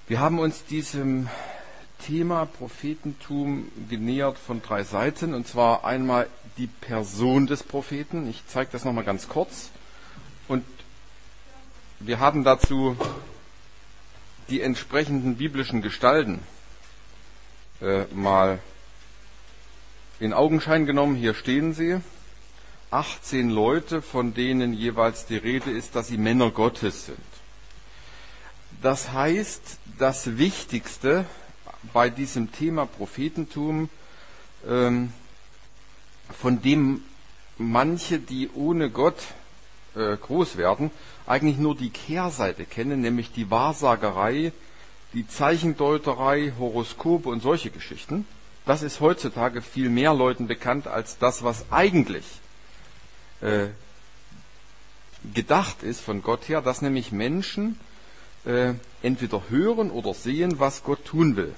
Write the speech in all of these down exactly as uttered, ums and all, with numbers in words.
Wir haben uns diesem Thema Prophetentum genähert von drei Seiten, und zwar einmal die Person des Propheten. Ich zeige das nochmal ganz kurz. Und wir haben dazu die entsprechenden biblischen Gestalten äh, mal in Augenschein genommen. Hier stehen sie. achtzehn Leute, von denen jeweils die Rede ist, dass sie Männer Gottes sind. Das heißt, das Wichtigste bei diesem Thema Prophetentum, ähm, von dem manche, die ohne Gott äh, groß werden, eigentlich nur die Kehrseite kennen, nämlich die Wahrsagerei, die Zeichendeuterei, Horoskope und solche Geschichten. Das ist heutzutage viel mehr Leuten bekannt als das, was eigentlich äh, gedacht ist von Gott her, dass nämlich Menschen äh, entweder hören oder sehen, was Gott tun will.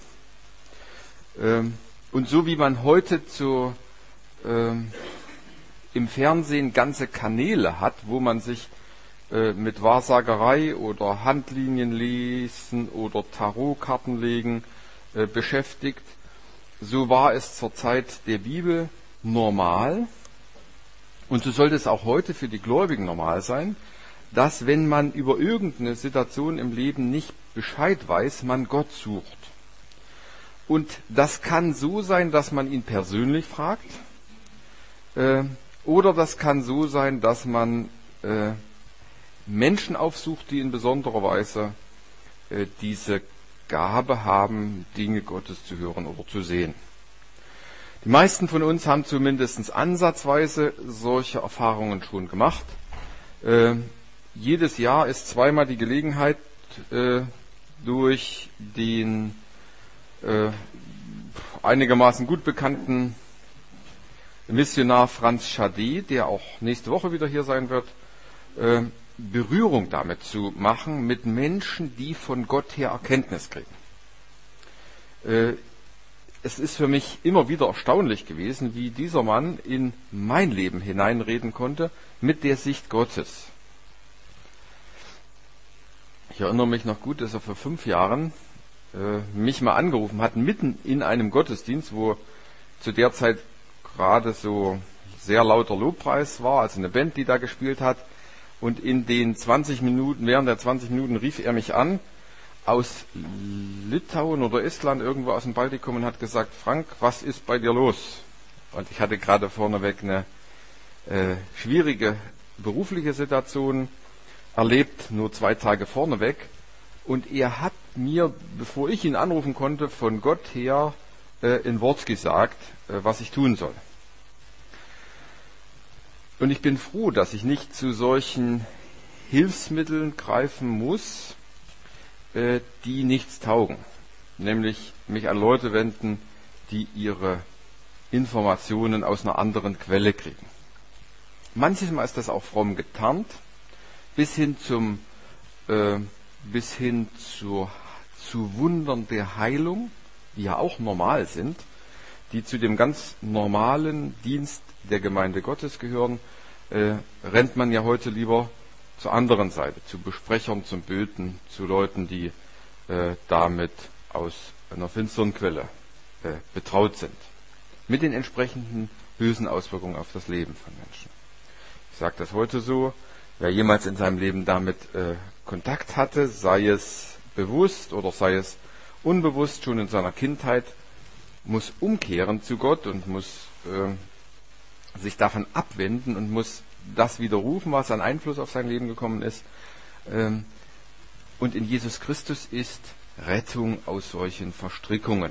Ähm, und so wie man heute zu, ähm, im Fernsehen ganze Kanäle hat, wo man sich äh, mit Wahrsagerei oder Handlinien lesen oder Tarotkarten legen äh, beschäftigt, so war es zur Zeit der Bibel normal, und so sollte es auch heute für die Gläubigen normal sein, dass, wenn man über irgendeine Situation im Leben nicht Bescheid weiß, man Gott sucht. Und das kann so sein, dass man ihn persönlich fragt, äh, oder das kann so sein, dass man äh, Menschen aufsucht, die in besonderer Weise äh, diese Gabe haben, Dinge Gottes zu hören oder zu sehen. Die meisten von uns haben zumindest ansatzweise solche Erfahrungen schon gemacht. Äh, jedes Jahr ist zweimal die Gelegenheit, äh, durch den äh, einigermaßen gut bekannten Missionar Franz Schadet, der auch nächste Woche wieder hier sein wird, äh, Berührung damit zu machen, mit Menschen, die von Gott her Erkenntnis kriegen. Äh, es ist für mich immer wieder erstaunlich gewesen, wie dieser Mann in mein Leben hineinreden konnte mit der Sicht Gottes. Ich erinnere mich noch gut, dass er vor fünf Jahren äh, mich mal angerufen hat, mitten in einem Gottesdienst, wo zu der Zeit gerade so sehr lauter Lobpreis war, also eine Band, die da gespielt hat. Und in den zwanzig Minuten, während der zwanzig Minuten rief er mich an, aus Litauen oder Estland, irgendwo aus dem Baltikum, und hat gesagt: Frank, was ist bei dir los? Und ich hatte gerade vorneweg eine äh, schwierige berufliche Situation erlebt, nur zwei Tage vorneweg. Und er hat mir, bevor ich ihn anrufen konnte, von Gott her äh, ein Wort gesagt, äh, was ich tun soll. Und ich bin froh, dass ich nicht zu solchen Hilfsmitteln greifen muss, äh, die nichts taugen. Nämlich mich an Leute wenden, die ihre Informationen aus einer anderen Quelle kriegen. Manches Mal ist das auch fromm getarnt, bis hin zum äh, bis hin zur, zu Wundern der Heilung, die ja auch normal sind, die zu dem ganz normalen Dienst der Gemeinde Gottes gehören, äh, rennt man ja heute lieber zur anderen Seite, zu Besprechern, zum Böten, zu Leuten, die äh, damit aus einer finsteren Quelle äh, betraut sind, mit den entsprechenden bösen Auswirkungen auf das Leben von Menschen. Ich sage das heute so: Wer jemals in seinem Leben damit äh, Kontakt hatte, sei es bewusst oder sei es unbewusst, schon in seiner Kindheit, muss umkehren zu Gott und muss äh, sich davon abwenden und muss das widerrufen, was an Einfluss auf sein Leben gekommen ist. Ähm, und in Jesus Christus ist Rettung aus solchen Verstrickungen.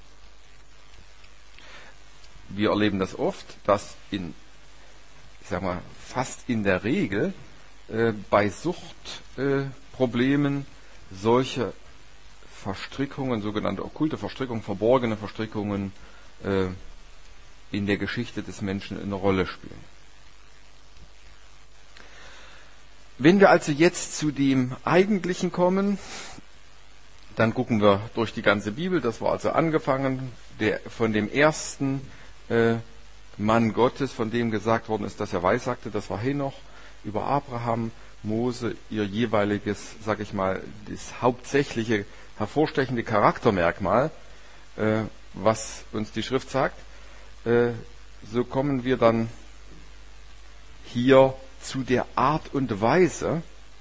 Wir erleben das oft, dass in, ich sag mal, fast in der Regel äh, bei Suchtproblemen äh, solche Verstrickungen, sogenannte okkulte Verstrickungen, verborgene Verstrickungen äh, in der Geschichte des Menschen eine Rolle spielen. Wenn wir also jetzt zu dem Eigentlichen kommen, dann gucken wir durch die ganze Bibel. Das war also angefangen der, von dem ersten äh, Mann Gottes, von dem gesagt worden ist, dass er weissagte, das war Henoch, über Abraham, Mose, ihr jeweiliges, sag ich mal, das hauptsächliche hervorstechende Charaktermerkmal, äh, was uns die Schrift sagt. Äh, so kommen wir dann hier zu der Art und Weise,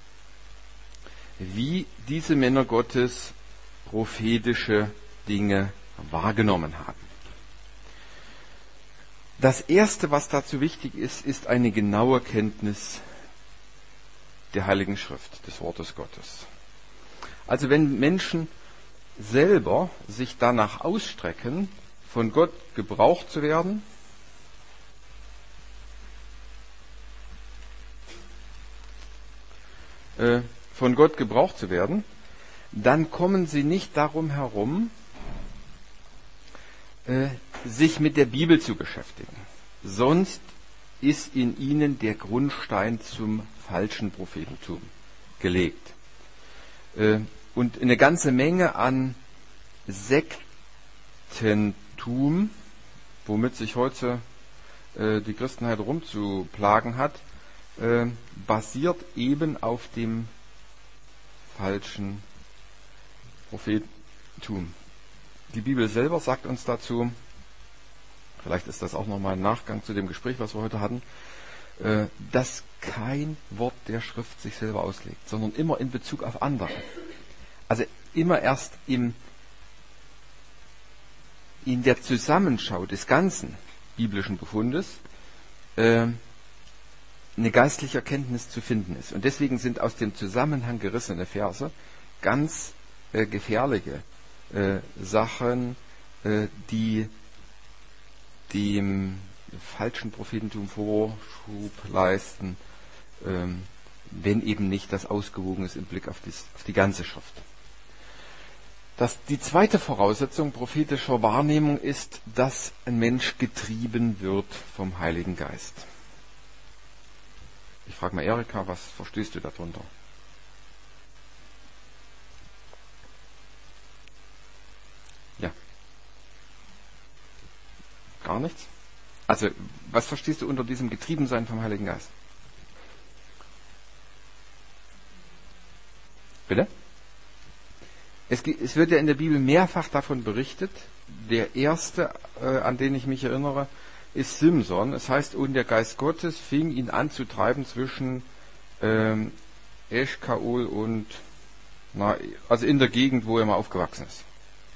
wie diese Männer Gottes prophetische Dinge wahrgenommen haben. Das Erste, was dazu wichtig ist, ist eine genaue Kenntnis der Heiligen Schrift, des Wortes Gottes. Also wenn Menschen selber sich danach ausstrecken, von Gott gebraucht zu werden, äh, von Gott gebraucht zu werden, dann kommen sie nicht darum herum, äh, sich mit der Bibel zu beschäftigen. Sonst ist in ihnen der Grundstein zum falschen Prophetentum gelegt. Äh, und eine ganze Menge an Sektentum, womit sich heute äh, die Christenheit rumzuplagen hat, äh, basiert eben auf dem falschen Prophetentum. Die Bibel selber sagt uns dazu, vielleicht ist das auch nochmal ein Nachgang zu dem Gespräch, was wir heute hatten, äh, dass kein Wort der Schrift sich selber auslegt, sondern immer in Bezug auf andere. Also immer erst im, in der Zusammenschau des ganzen biblischen Befundes äh, eine geistliche Erkenntnis zu finden ist. Und deswegen sind aus dem Zusammenhang gerissene Verse ganz äh, gefährliche äh, Sachen, äh, die dem falschen Prophetentum Vorschub leisten, ähm, wenn eben nicht das ausgewogen ist im Blick auf, dies, auf die ganze Schrift. Das, die zweite Voraussetzung prophetischer Wahrnehmung ist, dass ein Mensch getrieben wird vom Heiligen Geist. Ich frage mal Erika, was verstehst du darunter? Ja. Gar nichts? Also, was verstehst du unter diesem Getriebensein vom Heiligen Geist? Bitte? Es, es wird ja in der Bibel mehrfach davon berichtet. Der erste, äh, an den ich mich erinnere, ist Simson. Es heißt, und der Geist Gottes fing ihn an zu treiben zwischen ähm, Eschkaol und, na, also in der Gegend, wo er mal aufgewachsen ist.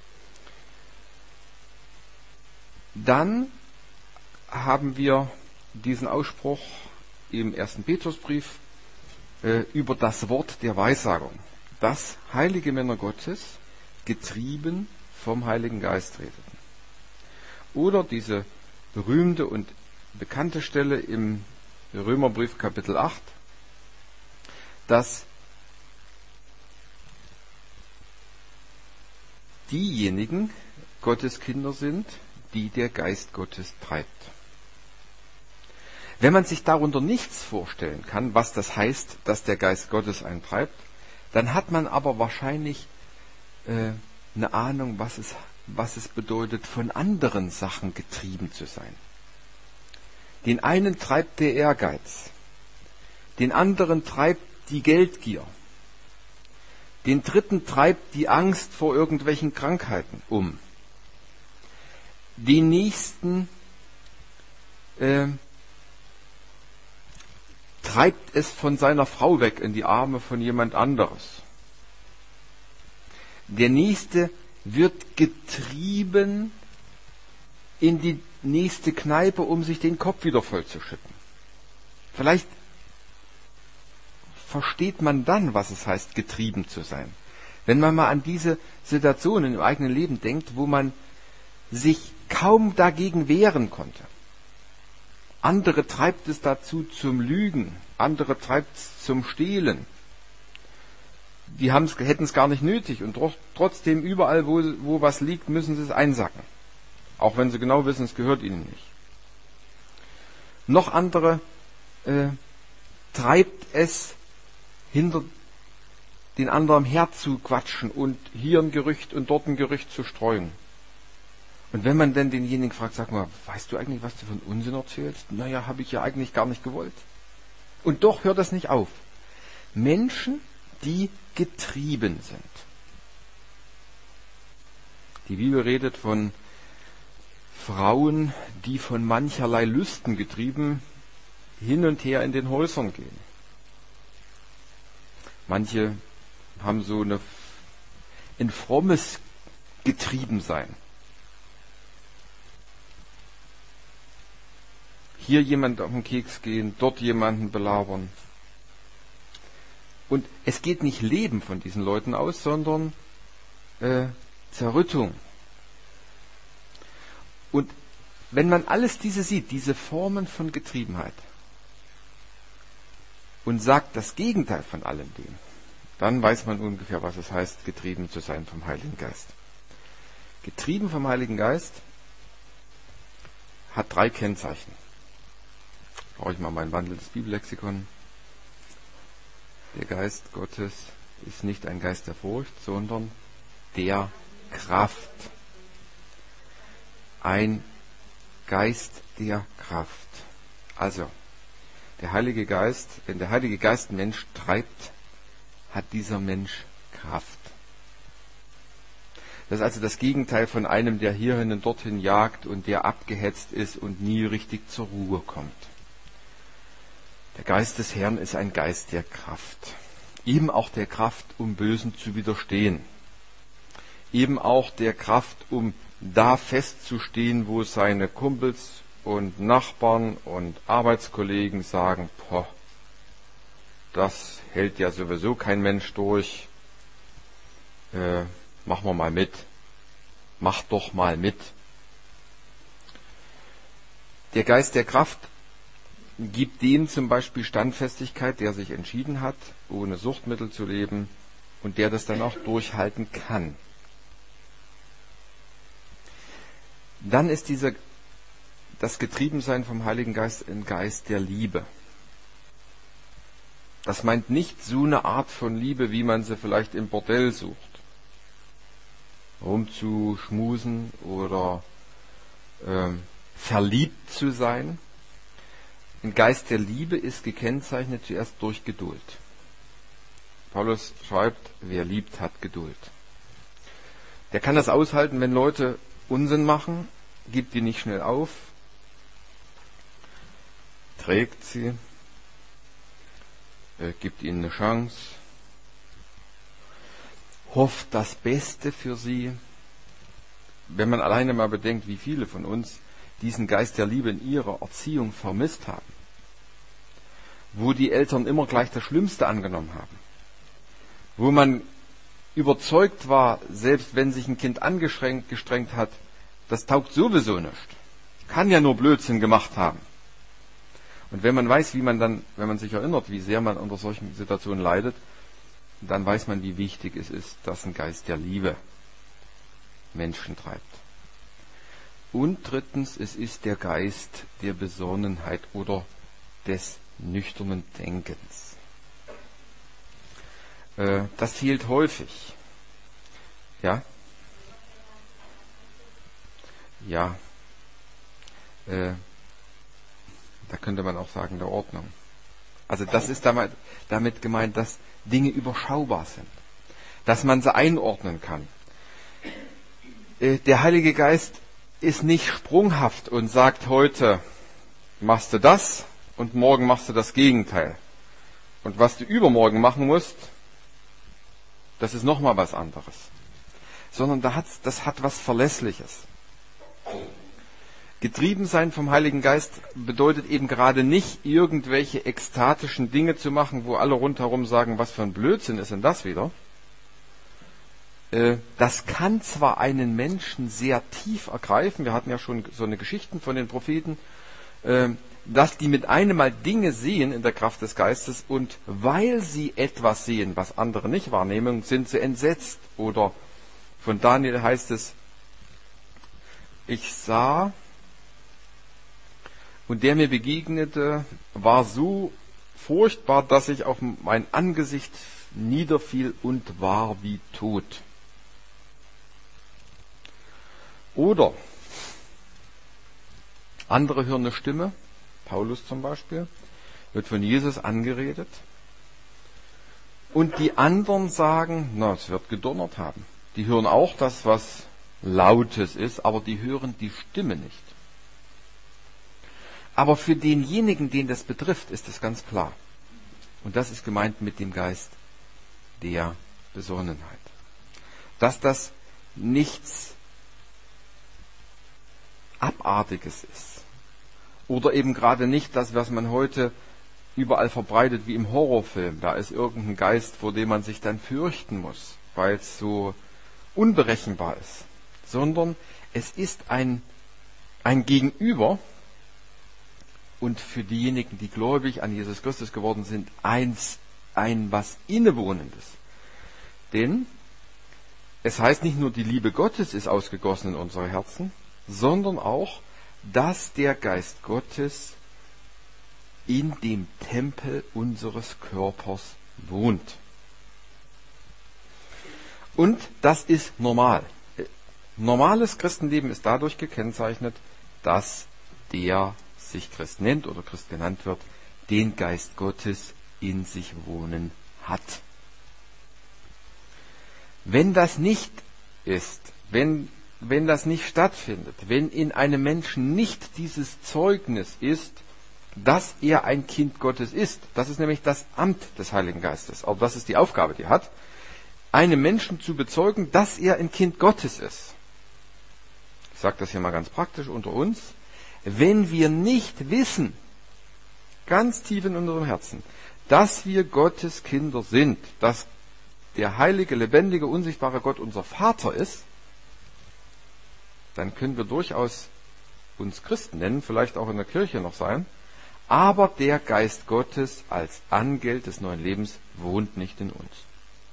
Dann haben wir diesen Ausspruch im ersten Petrusbrief äh, über das Wort der Weissagung, dass heilige Männer Gottes getrieben vom Heiligen Geist redeten. Oder diese berühmte und bekannte Stelle im Römerbrief Kapitel acht, dass diejenigen Gottes Kinder sind, die der Geist Gottes treibt. Wenn man sich darunter nichts vorstellen kann, was das heißt, dass der Geist Gottes einen treibt, dann hat man aber wahrscheinlich äh, eine Ahnung, was es, was es bedeutet, von anderen Sachen getrieben zu sein. Den einen treibt der Ehrgeiz, den anderen treibt die Geldgier, den dritten treibt die Angst vor irgendwelchen Krankheiten um, den nächsten äh, treibt es von seiner Frau weg in die Arme von jemand anderes. Der nächste wird getrieben in die nächste Kneipe, um sich den Kopf wieder vollzuschütten. Vielleicht versteht man dann, was es heißt, getrieben zu sein. Wenn man mal an diese Situationen im eigenen Leben denkt, wo man sich kaum dagegen wehren konnte. Andere treibt es dazu zum Lügen, andere treibt es zum Stehlen. Die hätten es gar nicht nötig und trotzdem überall, wo, wo was liegt, müssen sie es einsacken. Auch wenn sie genau wissen, es gehört ihnen nicht. Noch andere äh, treibt es, hinter den anderen herzuquatschen und hier ein Gerücht und dort ein Gerücht zu streuen. Und wenn man dann denjenigen fragt, sag mal, weißt du eigentlich, was du von Unsinn erzählst? Naja, habe ich ja eigentlich gar nicht gewollt. Und doch hört das nicht auf. Menschen, die getrieben sind. Die Bibel redet von Frauen, die von mancherlei Lüsten getrieben hin und her in den Häusern gehen. Manche haben so eine, ein frommes Getriebensein. Hier jemand auf den Keks gehen, dort jemanden belabern. Und es geht nicht Leben von diesen Leuten aus, sondern äh, Zerrüttung. Und wenn man alles diese sieht, diese Formen von Getriebenheit, und sagt das Gegenteil von allem dem, dann weiß man ungefähr, was es heißt, getrieben zu sein vom Heiligen Geist. Getrieben vom Heiligen Geist hat drei Kennzeichen. Brauche ich mal mein wandelndes Bibellexikon. Der Geist Gottes ist nicht ein Geist der Furcht, sondern der Kraft. Ein Geist der Kraft. Also, der Heilige Geist, wenn der Heilige Geist einen Mensch treibt, hat dieser Mensch Kraft. Das ist also das Gegenteil von einem, der hierhin und dorthin jagt und der abgehetzt ist und nie richtig zur Ruhe kommt. Der Geist des Herrn ist ein Geist der Kraft. Eben auch der Kraft, um Bösen zu widerstehen. Eben auch der Kraft, um da festzustehen, wo seine Kumpels und Nachbarn und Arbeitskollegen sagen, boah, das hält ja sowieso kein Mensch durch. Äh, machen wir mal mit. Mach doch mal mit. Der Geist der Kraft gibt dem zum Beispiel Standfestigkeit, der sich entschieden hat, ohne Suchtmittel zu leben und der das dann auch durchhalten kann. Dann ist dieser, das Getriebensein vom Heiligen Geist ein Geist der Liebe. Das meint nicht so eine Art von Liebe, wie man sie vielleicht im Bordell sucht. Rumzuschmusen oder ähm, verliebt zu sein. Ein Geist der Liebe ist gekennzeichnet zuerst durch Geduld. Paulus schreibt, wer liebt, hat Geduld. Der kann das aushalten, wenn Leute Unsinn machen, gibt die nicht schnell auf, trägt sie, äh, gibt ihnen eine Chance, hofft das Beste für sie. Wenn man alleine mal bedenkt, wie viele von uns diesen Geist der Liebe in ihrer Erziehung vermisst haben, wo die Eltern immer gleich das Schlimmste angenommen haben, wo man überzeugt war, selbst wenn sich ein Kind angestrengt gestrengt hat, das taugt sowieso nicht. Kann ja nur Blödsinn gemacht haben. Und wenn man weiß, wie man dann, wenn man sich erinnert, wie sehr man unter solchen Situationen leidet, dann weiß man, wie wichtig es ist, dass ein Geist der Liebe Menschen treibt. Und drittens, es ist der Geist der Besonnenheit oder des nüchternen Denkens. Äh, das fehlt häufig. Ja? Ja. Äh, da könnte man auch sagen, der Ordnung. Also das ist damit, damit gemeint, dass Dinge überschaubar sind. Dass man sie einordnen kann. Äh, der Heilige Geist ist nicht sprunghaft und sagt, heute machst du das und morgen machst du das Gegenteil. Und was du übermorgen machen musst, das ist nochmal was anderes. Sondern da hat's, das hat was Verlässliches. Getrieben sein vom Heiligen Geist bedeutet eben gerade nicht, irgendwelche ekstatischen Dinge zu machen, wo alle rundherum sagen, was für ein Blödsinn ist denn das wieder? Das kann zwar einen Menschen sehr tief ergreifen, wir hatten ja schon so eine Geschichten von den Propheten, dass die mit einem Mal Dinge sehen in der Kraft des Geistes und weil sie etwas sehen, was andere nicht wahrnehmen, sind sie entsetzt. Oder von Daniel heißt es, ich sah und der mir begegnete, war so furchtbar, dass ich auf mein Angesicht niederfiel und war wie tot. Oder andere hören eine Stimme, Paulus zum Beispiel, wird von Jesus angeredet und die anderen sagen, na, es wird gedonnert haben. Die hören auch das, was Lautes ist, aber die hören die Stimme nicht. Aber für denjenigen, den das betrifft, ist es ganz klar. Und das ist gemeint mit dem Geist der Besonnenheit. Dass das nichts Abartiges ist. Oder eben gerade nicht das, was man heute überall verbreitet wie im Horrorfilm. Da ist irgendein Geist, vor dem man sich dann fürchten muss, weil es so unberechenbar ist. Sondern es ist ein, ein Gegenüber und für diejenigen, die gläubig an Jesus Christus geworden sind, eins, ein was Innewohnendes. Denn es heißt nicht nur, die Liebe Gottes ist ausgegossen in unsere Herzen, sondern auch, dass der Geist Gottes in dem Tempel unseres Körpers wohnt. Und das ist normal. Normales Christenleben ist dadurch gekennzeichnet, dass der sich Christ nennt oder Christ genannt wird, den Geist Gottes in sich wohnen hat. Wenn das nicht ist, wenn, wenn das nicht stattfindet, wenn in einem Menschen nicht dieses Zeugnis ist, dass er ein Kind Gottes ist, das ist nämlich das Amt des Heiligen Geistes, aber das ist die Aufgabe, die er hat, einem Menschen zu bezeugen, dass er ein Kind Gottes ist. Ich sage das hier mal ganz praktisch unter uns. Wenn wir nicht wissen, ganz tief in unserem Herzen, dass wir Gottes Kinder sind, dass der heilige, lebendige, unsichtbare Gott unser Vater ist, dann können wir durchaus uns Christen nennen, vielleicht auch in der Kirche noch sein, aber der Geist Gottes als Angeld des neuen Lebens wohnt nicht in uns.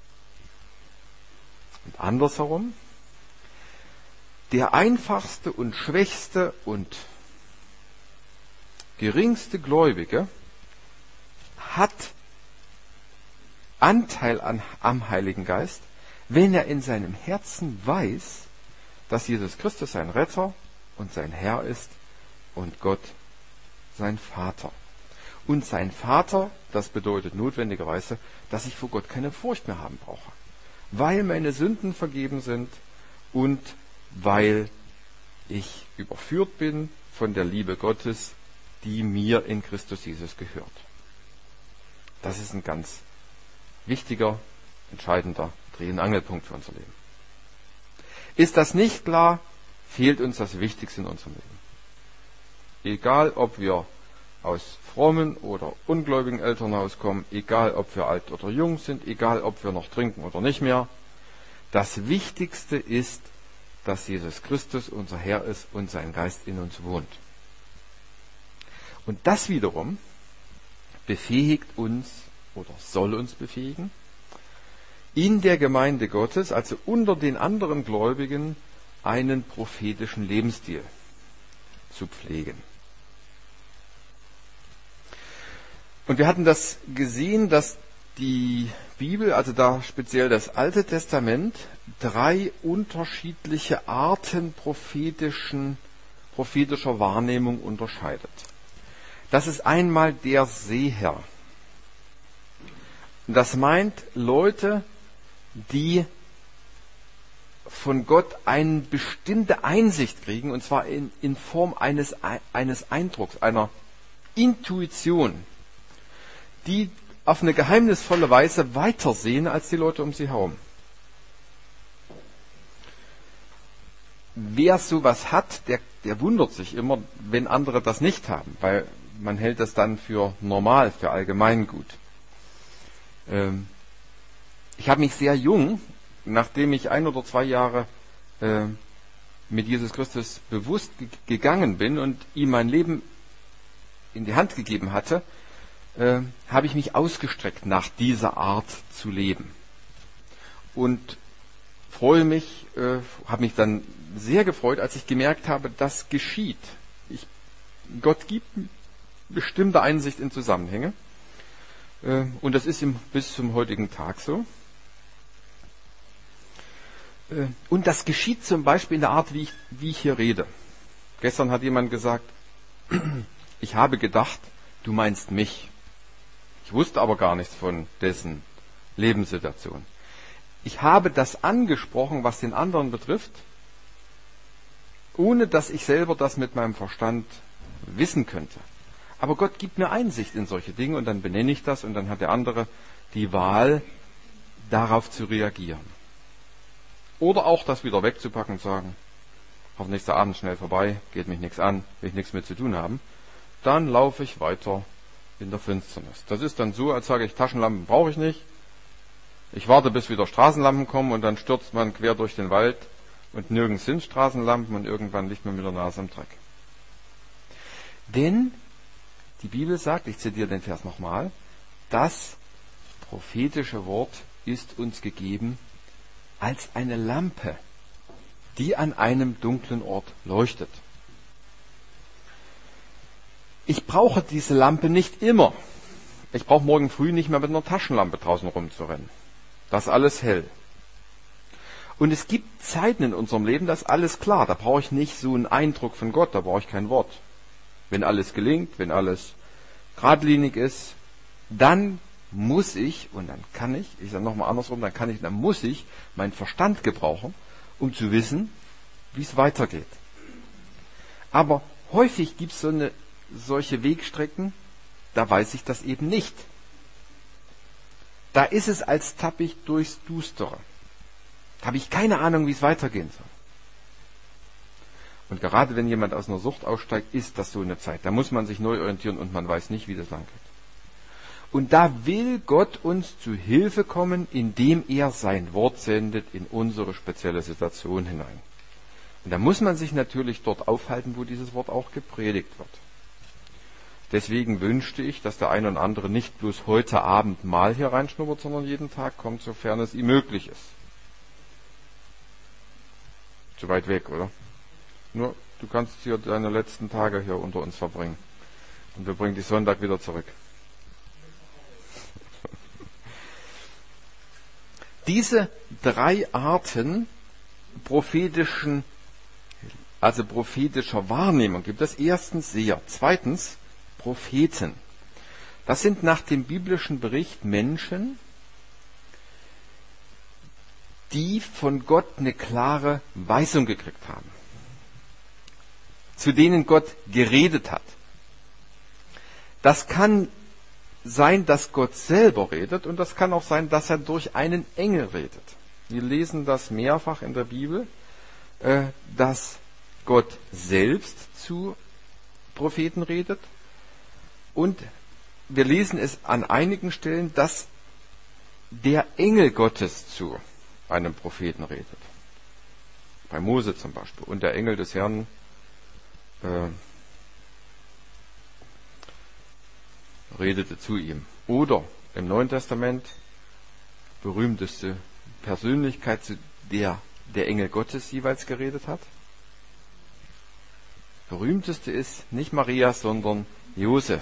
Und andersherum, der einfachste und schwächste und geringste Gläubige hat Anteil an, am Heiligen Geist, wenn er in seinem Herzen weiß, dass Jesus Christus sein Retter und sein Herr ist und Gott sein Vater. Und sein Vater, das bedeutet notwendigerweise, dass ich vor Gott keine Furcht mehr haben brauche, weil meine Sünden vergeben sind und weil ich überführt bin von der Liebe Gottes, die mir in Christus Jesus gehört. Das ist ein ganz wichtiger, entscheidender Dreh- und Angelpunkt für unser Leben. Ist das nicht klar, fehlt uns das Wichtigste in unserem Leben. Egal, ob wir aus frommen oder ungläubigen Elternhaus kommen, egal, ob wir alt oder jung sind, egal, ob wir noch trinken oder nicht mehr, das Wichtigste ist, dass Jesus Christus unser Herr ist und sein Geist in uns wohnt. Und das wiederum befähigt uns oder soll uns befähigen, in der Gemeinde Gottes, also unter den anderen Gläubigen, einen prophetischen Lebensstil zu pflegen. Und wir hatten das gesehen, dass die Bibel, also da speziell das Alte Testament, drei unterschiedliche Arten prophetischen, prophetischer Wahrnehmung unterscheidet. Das ist einmal der Seher. Das meint Leute, die von Gott eine bestimmte Einsicht kriegen, und zwar in, in Form eines, eines Eindrucks, einer Intuition, die auf eine geheimnisvolle Weise weitersehen als die Leute um sie herum. Wer sowas hat, der, der wundert sich immer, wenn andere das nicht haben, weil man hält das dann für normal, für allgemeingut. Ähm, ich habe mich sehr jung, nachdem ich ein oder zwei Jahre äh, mit Jesus Christus bewusst ge- gegangen bin und ihm mein Leben in die Hand gegeben hatte, äh, habe ich mich ausgestreckt, nach dieser Art zu leben. Und freue mich, äh, habe mich dann sehr gefreut, als ich gemerkt habe, das geschieht. Ich, Gott gibt bestimmte Einsicht in Zusammenhänge. Äh, und das ist im, bis zum heutigen Tag so. Äh, und das geschieht zum Beispiel in der Art, wie ich, wie ich hier rede. Gestern hat jemand gesagt, ich habe gedacht, du meinst mich. Ich wusste aber gar nichts von dessen Lebenssituation. Ich habe das angesprochen, was den anderen betrifft, ohne dass ich selber das mit meinem Verstand wissen könnte. Aber Gott gibt mir Einsicht in solche Dinge und dann benenne ich das und dann hat der andere die Wahl, darauf zu reagieren. Oder auch das wieder wegzupacken und sagen, hoffentlich ist der Abend schnell vorbei, geht mich nichts an, will ich nichts mit zu tun haben. Dann laufe ich weiter in der Finsternis. Das ist dann so, als sage ich, Taschenlampen brauche ich nicht. Ich warte, bis wieder Straßenlampen kommen und dann stürzt man quer durch den Wald und nirgends sind Straßenlampen und irgendwann liegt man mit der Nase im Dreck. Denn die Bibel sagt, ich zitiere den Vers nochmal, das prophetische Wort ist uns gegeben als eine Lampe, die an einem dunklen Ort leuchtet. Ich brauche diese Lampe nicht immer. Ich brauche morgen früh nicht mehr mit einer Taschenlampe draußen rumzurennen. Das ist alles hell. Und es gibt Zeiten in unserem Leben, da ist alles klar. Da brauche ich nicht so einen Eindruck von Gott, da brauche ich kein Wort. Wenn alles gelingt, wenn alles geradlinig ist, dann muss ich, und dann kann ich, ich sage nochmal andersrum, dann kann ich, dann muss ich meinen Verstand gebrauchen, um zu wissen, wie es weitergeht. Aber häufig gibt es so eine, solche Wegstrecken, da weiß ich das eben nicht. Da ist es, als tappe ich durchs Düstere. Da habe ich keine Ahnung, wie es weitergehen soll. Und gerade wenn jemand aus einer Sucht aussteigt, ist das so eine Zeit. Da muss man sich neu orientieren und man weiß nicht, wie das lang geht. Und da will Gott uns zu Hilfe kommen, indem er sein Wort sendet in unsere spezielle Situation hinein. Und da muss man sich natürlich dort aufhalten, wo dieses Wort auch gepredigt wird. Deswegen wünschte ich, dass der eine und andere nicht bloß heute Abend mal hier reinschnuppert, sondern jeden Tag kommt, sofern es ihm möglich ist. Zu weit weg, oder? Nur, du kannst hier deine letzten Tage hier unter uns verbringen. Und wir bringen dich Sonntag wieder zurück. Diese drei Arten prophetischen, also prophetischer Wahrnehmung gibt es. Erstens Seher, zweitens Propheten. Das sind nach dem biblischen Bericht Menschen, die von Gott eine klare Weisung gekriegt haben, zu denen Gott geredet hat. Das kann sein, dass Gott selber redet und das kann auch sein, dass er durch einen Engel redet. Wir lesen das mehrfach in der Bibel, dass Gott selbst zu Propheten redet und wir lesen es an einigen Stellen, dass der Engel Gottes zu einem Propheten redet. Bei Mose zum Beispiel. Und der Engel des Herrn äh, redete zu ihm. Oder im Neuen Testament berühmteste Persönlichkeit, zu der der Engel Gottes jeweils geredet hat. Berühmteste ist nicht Maria, sondern Josef.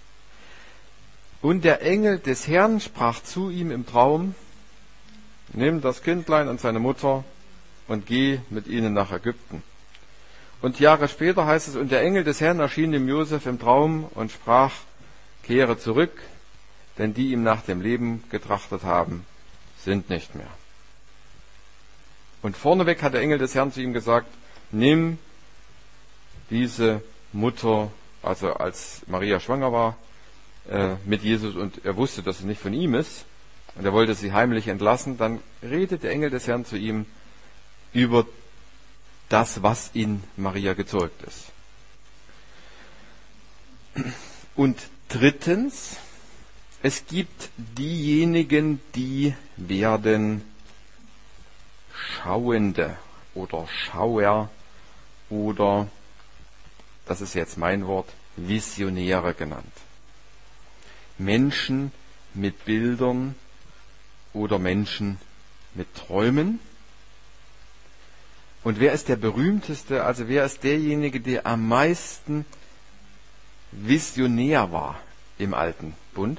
Und der Engel des Herrn sprach zu ihm im Traum, nimm das Kindlein und seine Mutter und geh mit ihnen nach Ägypten. Und Jahre später heißt es, und der Engel des Herrn erschien dem Josef im Traum und sprach, kehre zurück, denn die ihm nach dem Leben getrachtet haben, sind nicht mehr. Und vorneweg hat der Engel des Herrn zu ihm gesagt, nimm diese Mutter, also als Maria schwanger war, äh, mit Jesus und er wusste, dass es nicht von ihm ist und er wollte sie heimlich entlassen, dann redet der Engel des Herrn zu ihm über das, was in Maria gezeugt ist. Und drittens, es gibt diejenigen, die werden Schauende oder Schauer oder, das ist jetzt mein Wort, Visionäre genannt. Menschen mit Bildern oder Menschen mit Träumen. Und wer ist der berühmteste, also wer ist derjenige, der am meisten visionär war im Alten Bund?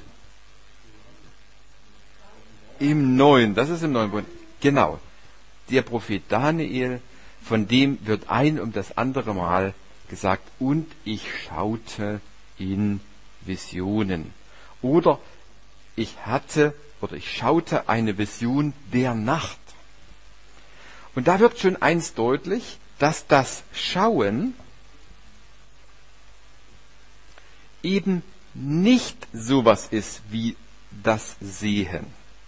Im Neuen, das ist im Neuen Bund. Genau. Der Prophet Daniel, von dem wird ein um das andere Mal gesagt, und ich schaute in Visionen. Oder ich hatte, oder ich schaute eine Vision der Nacht. Und da wird schon eins deutlich, dass das Schauen eben nicht sowas ist wie das Sehen.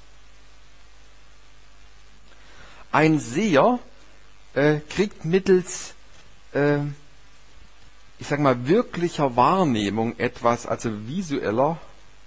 Ein Seher äh, kriegt mittels, äh, ich sag mal, wirklicher Wahrnehmung etwas, also visueller,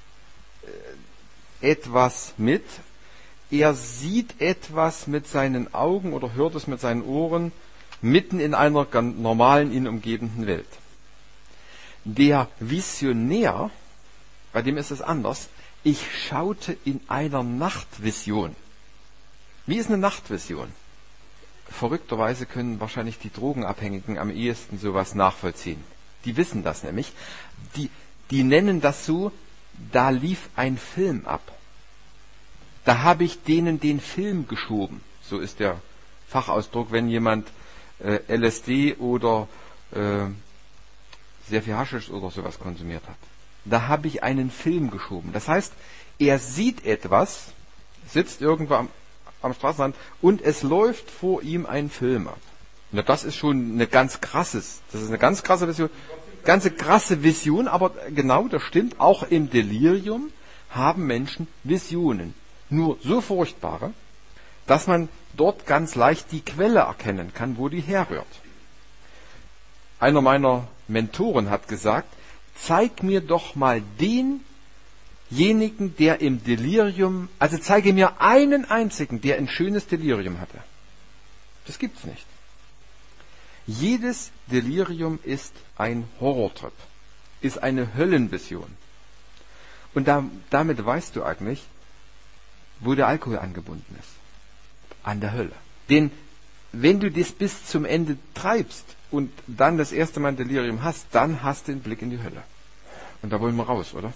äh, etwas mit. Er sieht etwas mit seinen Augen oder hört es mit seinen Ohren mitten in einer ganz normalen, ihn umgebenden Welt. Der Visionär, bei dem ist es anders. Ich schaute in einer Nachtvision. Wie ist eine Nachtvision? Verrückterweise können wahrscheinlich die Drogenabhängigen am ehesten sowas nachvollziehen. Die wissen das nämlich. Die, die nennen das so, da lief ein Film ab. Da habe ich denen den Film geschoben. So ist der Fachausdruck, wenn jemand äh, L S D oder äh, sehr viel Haschisch oder sowas konsumiert hat. Da habe ich einen Film geschoben. Das heißt, er sieht etwas, sitzt irgendwo am, am Straßenrand und es läuft vor ihm ein Film ab. Na, das ist schon eine ganz krasses, das ist eine ganz krasse Vision, ganze krasse Vision, aber genau, das stimmt, auch im Delirium haben Menschen Visionen. Nur so furchtbare, dass man dort ganz leicht die Quelle erkennen kann, wo die herrührt. Einer meiner Mentoren hat gesagt, zeig mir doch mal denjenigen, der im Delirium, also zeige mir einen einzigen, der ein schönes Delirium hatte. Das gibt's nicht. Jedes Delirium ist ein Horrortrip, ist eine Höllenvision. Und da, damit weißt du eigentlich, wo der Alkohol angebunden ist. An der Hölle. Denn wenn du das bis zum Ende treibst und dann das erste Mal ein Delirium hast, dann hast du den Blick in die Hölle. Und da wollen wir raus, oder?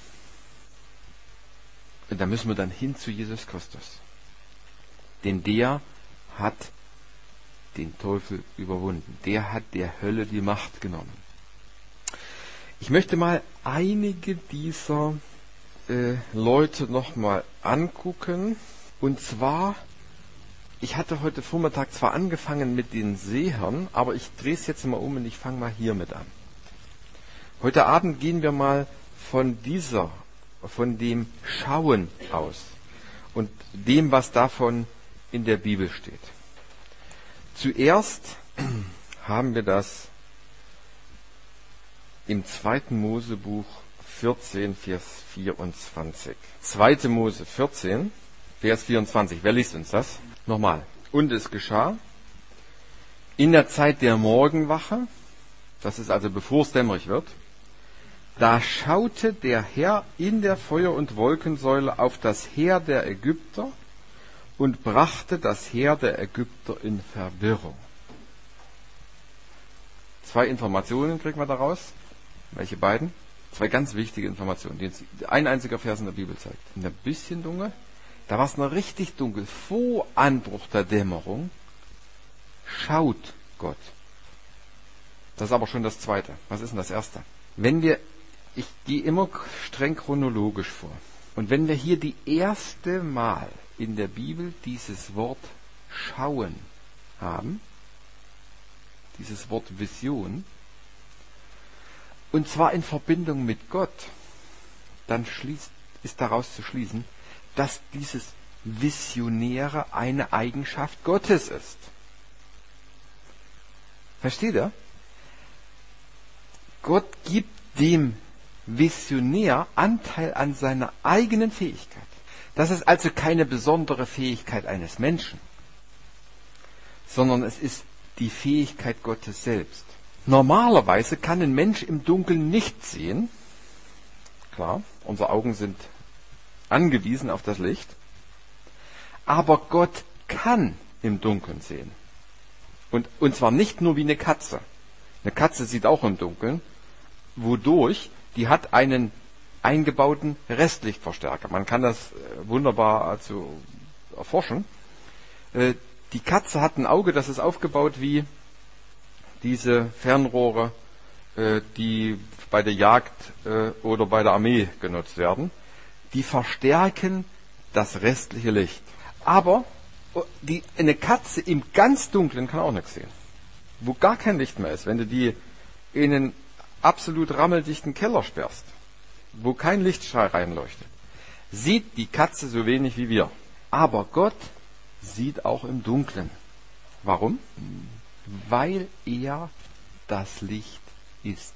Und da müssen wir dann hin zu Jesus Christus. Denn der hat den Teufel überwunden. Der hat der Hölle die Macht genommen. Ich möchte mal einige dieser äh, Leute nochmal angucken. Und zwar, ich hatte heute Vormittag zwar angefangen mit den Sehern, aber ich drehe es jetzt mal um und ich fange mal hiermit an. Heute Abend gehen wir mal von dieser, von dem Schauen aus und dem, was davon in der Bibel steht. Zuerst haben wir das im zweiten Mosebuch vierzehn, Vers vierundzwanzig. zweite Mose vierzehn, Vers vierundzwanzig. Wer liest uns das? Nochmal. Und es geschah in der Zeit der Morgenwache, das ist also bevor es dämmerig wird, da schaute der Herr in der Feuer- und Wolkensäule auf das Heer der Ägypter und brachte das Heer der Ägypter in Verwirrung. Zwei Informationen kriegen wir daraus. Welche beiden? Zwei ganz wichtige Informationen, die uns ein einziger Vers in der Bibel zeigt. In ein bisschen dunkel, da war es noch richtig dunkel. Vor Anbruch der Dämmerung schaut Gott. Das ist aber schon das Zweite. Was ist denn das Erste? Wenn wir, ich gehe immer streng chronologisch vor. Und wenn wir hier die erste Mal in der Bibel dieses Wort schauen haben, dieses Wort Vision, und zwar in Verbindung mit Gott, dann schließt, ist daraus zu schließen, dass dieses Visionäre eine Eigenschaft Gottes ist. Versteht ihr? Gott gibt dem Visionär Anteil an seiner eigenen Fähigkeit. Das ist also keine besondere Fähigkeit eines Menschen, sondern es ist die Fähigkeit Gottes selbst. Normalerweise kann ein Mensch im Dunkeln nicht sehen. Klar, unsere Augen sind angewiesen auf das Licht. Aber Gott kann im Dunkeln sehen. Und, und zwar nicht nur wie eine Katze. Eine Katze sieht auch im Dunkeln. Wodurch? Die hat einen eingebauten Restlichtverstärker. Man kann das wunderbar also erforschen. Die Katze hat ein Auge, das ist aufgebaut wie diese Fernrohre, die bei der Jagd oder bei der Armee genutzt werden. Die verstärken das restliche Licht. Aber die, eine Katze im ganz Dunklen kann auch nichts sehen. wo gar kein Licht mehr ist, wenn du die in einen absolut rammeldichten Keller sperrst, wo kein Lichtstrahl reinleuchtet, sieht die Katze so wenig wie wir. Aber Gott sieht auch im Dunkeln. Warum? Weil er das Licht ist.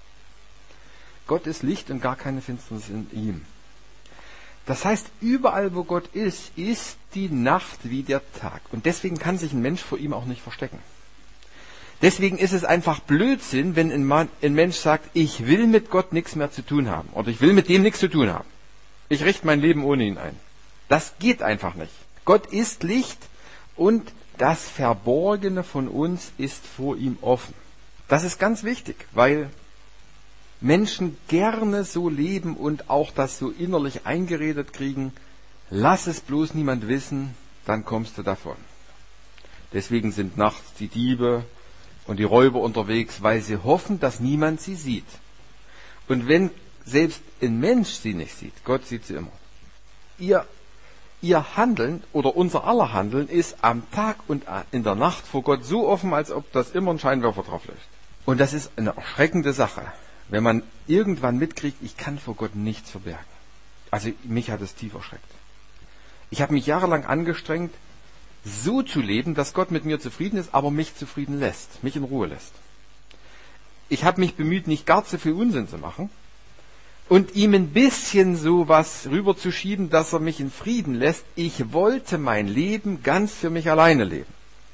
Gott ist Licht und gar keine Finsternis in ihm. Das heißt, überall wo Gott ist, ist die Nacht wie der Tag. Und deswegen kann sich ein Mensch vor ihm auch nicht verstecken. Deswegen ist es einfach Blödsinn, wenn ein, Mann, ein Mensch sagt, ich will mit Gott nichts mehr zu tun haben. Oder ich will mit dem nichts zu tun haben. Ich richte mein Leben ohne ihn ein. Das geht einfach nicht. Gott ist Licht und das Verborgene von uns ist vor ihm offen. Das ist ganz wichtig, weil Menschen gerne so leben und auch das so innerlich eingeredet kriegen, lass es bloß niemand wissen, dann kommst du davon. Deswegen sind nachts die Diebe und die Räuber unterwegs, weil sie hoffen, dass niemand sie sieht. Und wenn selbst ein Mensch sie nicht sieht, Gott sieht sie immer. Ihr, ihr Handeln oder unser aller Handeln ist am Tag und in der Nacht vor Gott so offen, als ob das immer ein Scheinwerfer drauf leuchtet. Und das ist eine erschreckende Sache, wenn man irgendwann mitkriegt, ich kann vor Gott nichts verbergen. Also mich hat es tief erschreckt. Ich habe mich jahrelang angestrengt, so zu leben, dass Gott mit mir zufrieden ist, aber mich zufrieden lässt, mich in Ruhe lässt. Ich habe mich bemüht, nicht gar zu viel Unsinn zu machen und ihm ein bisschen so was rüberzuschieben, dass er mich in Frieden lässt. Ich wollte mein Leben ganz für mich alleine leben.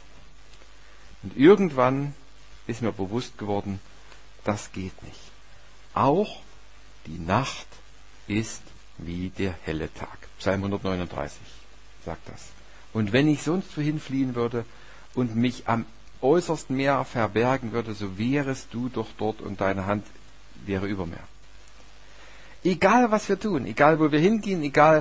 Und irgendwann ist mir bewusst geworden, das geht nicht. Auch die Nacht ist wie der helle Tag. Psalm hundertneununddreißig sagt das. Und wenn ich sonst wohin fliehen würde und mich am äußersten Meer verbergen würde, so wärest du doch dort und deine Hand wäre über mir. Egal was wir tun, egal wo wir hingehen, egal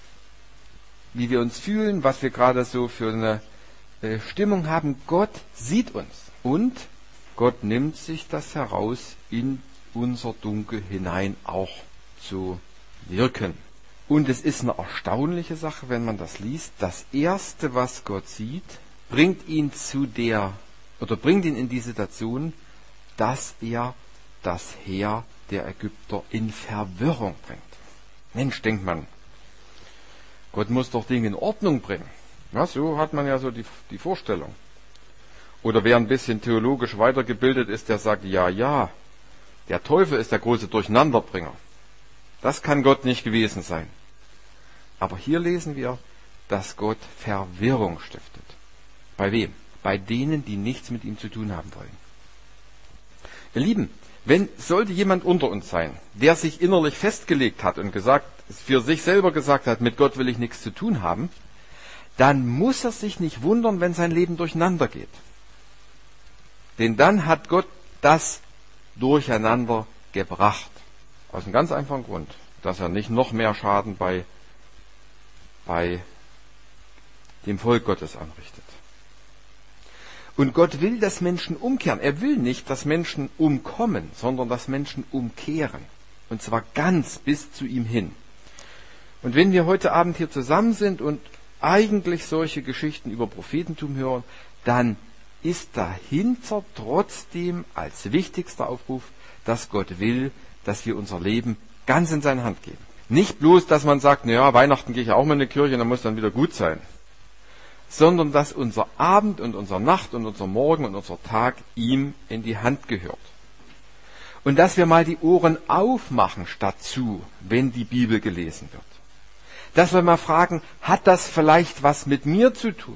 wie wir uns fühlen, was wir gerade so für eine äh, Stimmung haben, Gott sieht uns. Und Gott nimmt sich das heraus, in unser Dunkel hinein auch zu wirken. Und es ist eine erstaunliche Sache, wenn man das liest. Das Erste, was Gott sieht, bringt ihn zu der, oder bringt ihn in die Situation, dass er das Heer der Ägypter in Verwirrung bringt. Mensch, denkt man, Gott muss doch Dinge in Ordnung bringen. Ja, so hat man ja so die, die Vorstellung. Oder wer ein bisschen theologisch weitergebildet ist, der sagt, ja, ja, der Teufel ist der große Durcheinanderbringer. Das kann Gott nicht gewesen sein. Aber hier lesen wir, dass Gott Verwirrung stiftet. Bei wem? Bei denen, die nichts mit ihm zu tun haben wollen. Ihr Lieben, wenn sollte jemand unter uns sein, der sich innerlich festgelegt hat und gesagt, für sich selber gesagt hat, mit Gott will ich nichts zu tun haben, dann muss er sich nicht wundern, wenn sein Leben durcheinander geht. Denn dann hat Gott das durcheinander gebracht. Aus einem ganz einfachen Grund, dass er nicht noch mehr Schaden bei, bei dem Volk Gottes anrichtet. Und Gott will, dass Menschen umkehren. Er will nicht, dass Menschen umkommen, sondern dass Menschen umkehren. Und zwar ganz bis zu ihm hin. Und wenn wir heute Abend hier zusammen sind und eigentlich solche Geschichten über Prophetentum hören, dann ist dahinter trotzdem als wichtigster Aufruf, dass Gott will, dass wir unser Leben ganz in seine Hand geben. Nicht bloß, dass man sagt, naja, Weihnachten gehe ich auch mal in die Kirche, dann muss dann wieder gut sein. Sondern dass unser Abend und unsere Nacht und unser Morgen und unser Tag ihm in die Hand gehört. Und dass wir mal die Ohren aufmachen statt zu, wenn die Bibel gelesen wird. Dass wir mal fragen, hat das vielleicht was mit mir zu tun?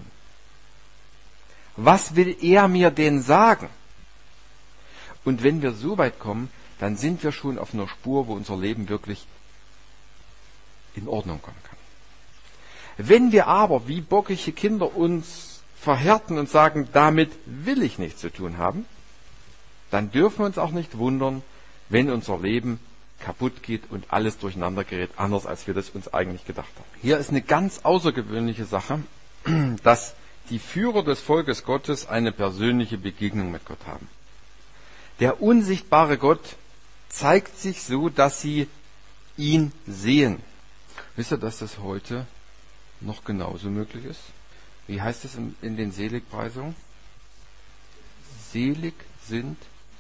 Was will er mir denn sagen? Und wenn wir so weit kommen, dann sind wir schon auf einer Spur, wo unser Leben wirklich in Ordnung kommen kann. Wenn wir aber wie bockige Kinder uns verhärten und sagen, damit will ich nichts zu tun haben, dann dürfen wir uns auch nicht wundern, wenn unser Leben kaputt geht und alles durcheinander gerät, anders als wir das uns eigentlich gedacht haben. Hier ist eine ganz außergewöhnliche Sache, dass die Führer des Volkes Gottes eine persönliche Begegnung mit Gott haben. Der unsichtbare Gott zeigt sich so, dass sie ihn sehen. Wisst ihr, dass das heute noch genauso möglich ist? Wie heißt es in, in den Seligpreisungen? selig sind,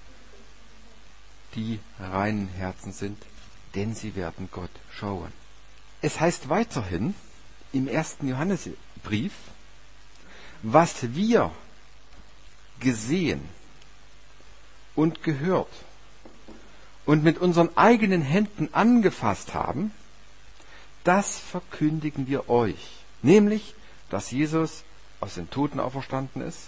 die reinen Herzen sind, denn sie werden Gott schauen. Es heißt weiterhin im ersten Johannesbrief, was wir gesehen und gehört und mit unseren eigenen Händen angefasst haben, das verkündigen wir euch. Nämlich, dass Jesus aus den Toten auferstanden ist,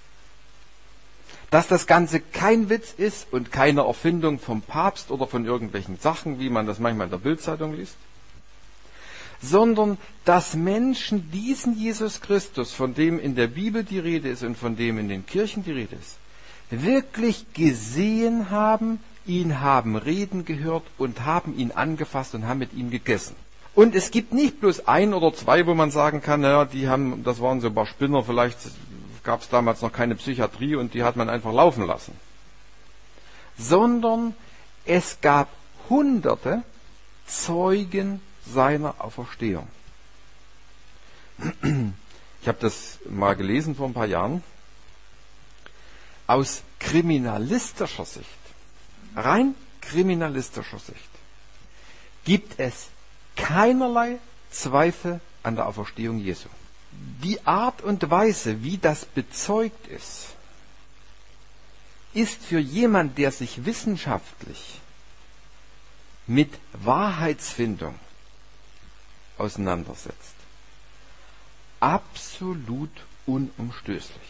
dass das Ganze kein Witz ist und keine Erfindung vom Papst oder von irgendwelchen Sachen, wie man das manchmal in der Bildzeitung liest, sondern dass Menschen diesen Jesus Christus, von dem in der Bibel die Rede ist und von dem in den Kirchen die Rede ist, wirklich gesehen haben, ihn haben reden gehört und haben ihn angefasst und haben mit ihm gegessen. Und es gibt nicht bloß ein oder zwei, wo man sagen kann, naja, die haben, das waren so ein paar Spinner, vielleicht gab es damals noch keine Psychiatrie und die hat man einfach laufen lassen. Sondern es gab hunderte Zeugen seiner Auferstehung. Ich habe das mal gelesen vor ein paar Jahren. Aus kriminalistischer Sicht, rein kriminalistischer Sicht, gibt es keinerlei Zweifel an der Auferstehung Jesu. Die Art und Weise, wie das bezeugt ist, ist für jemand, der sich wissenschaftlich mit Wahrheitsfindung auseinandersetzt, absolut unumstößlich.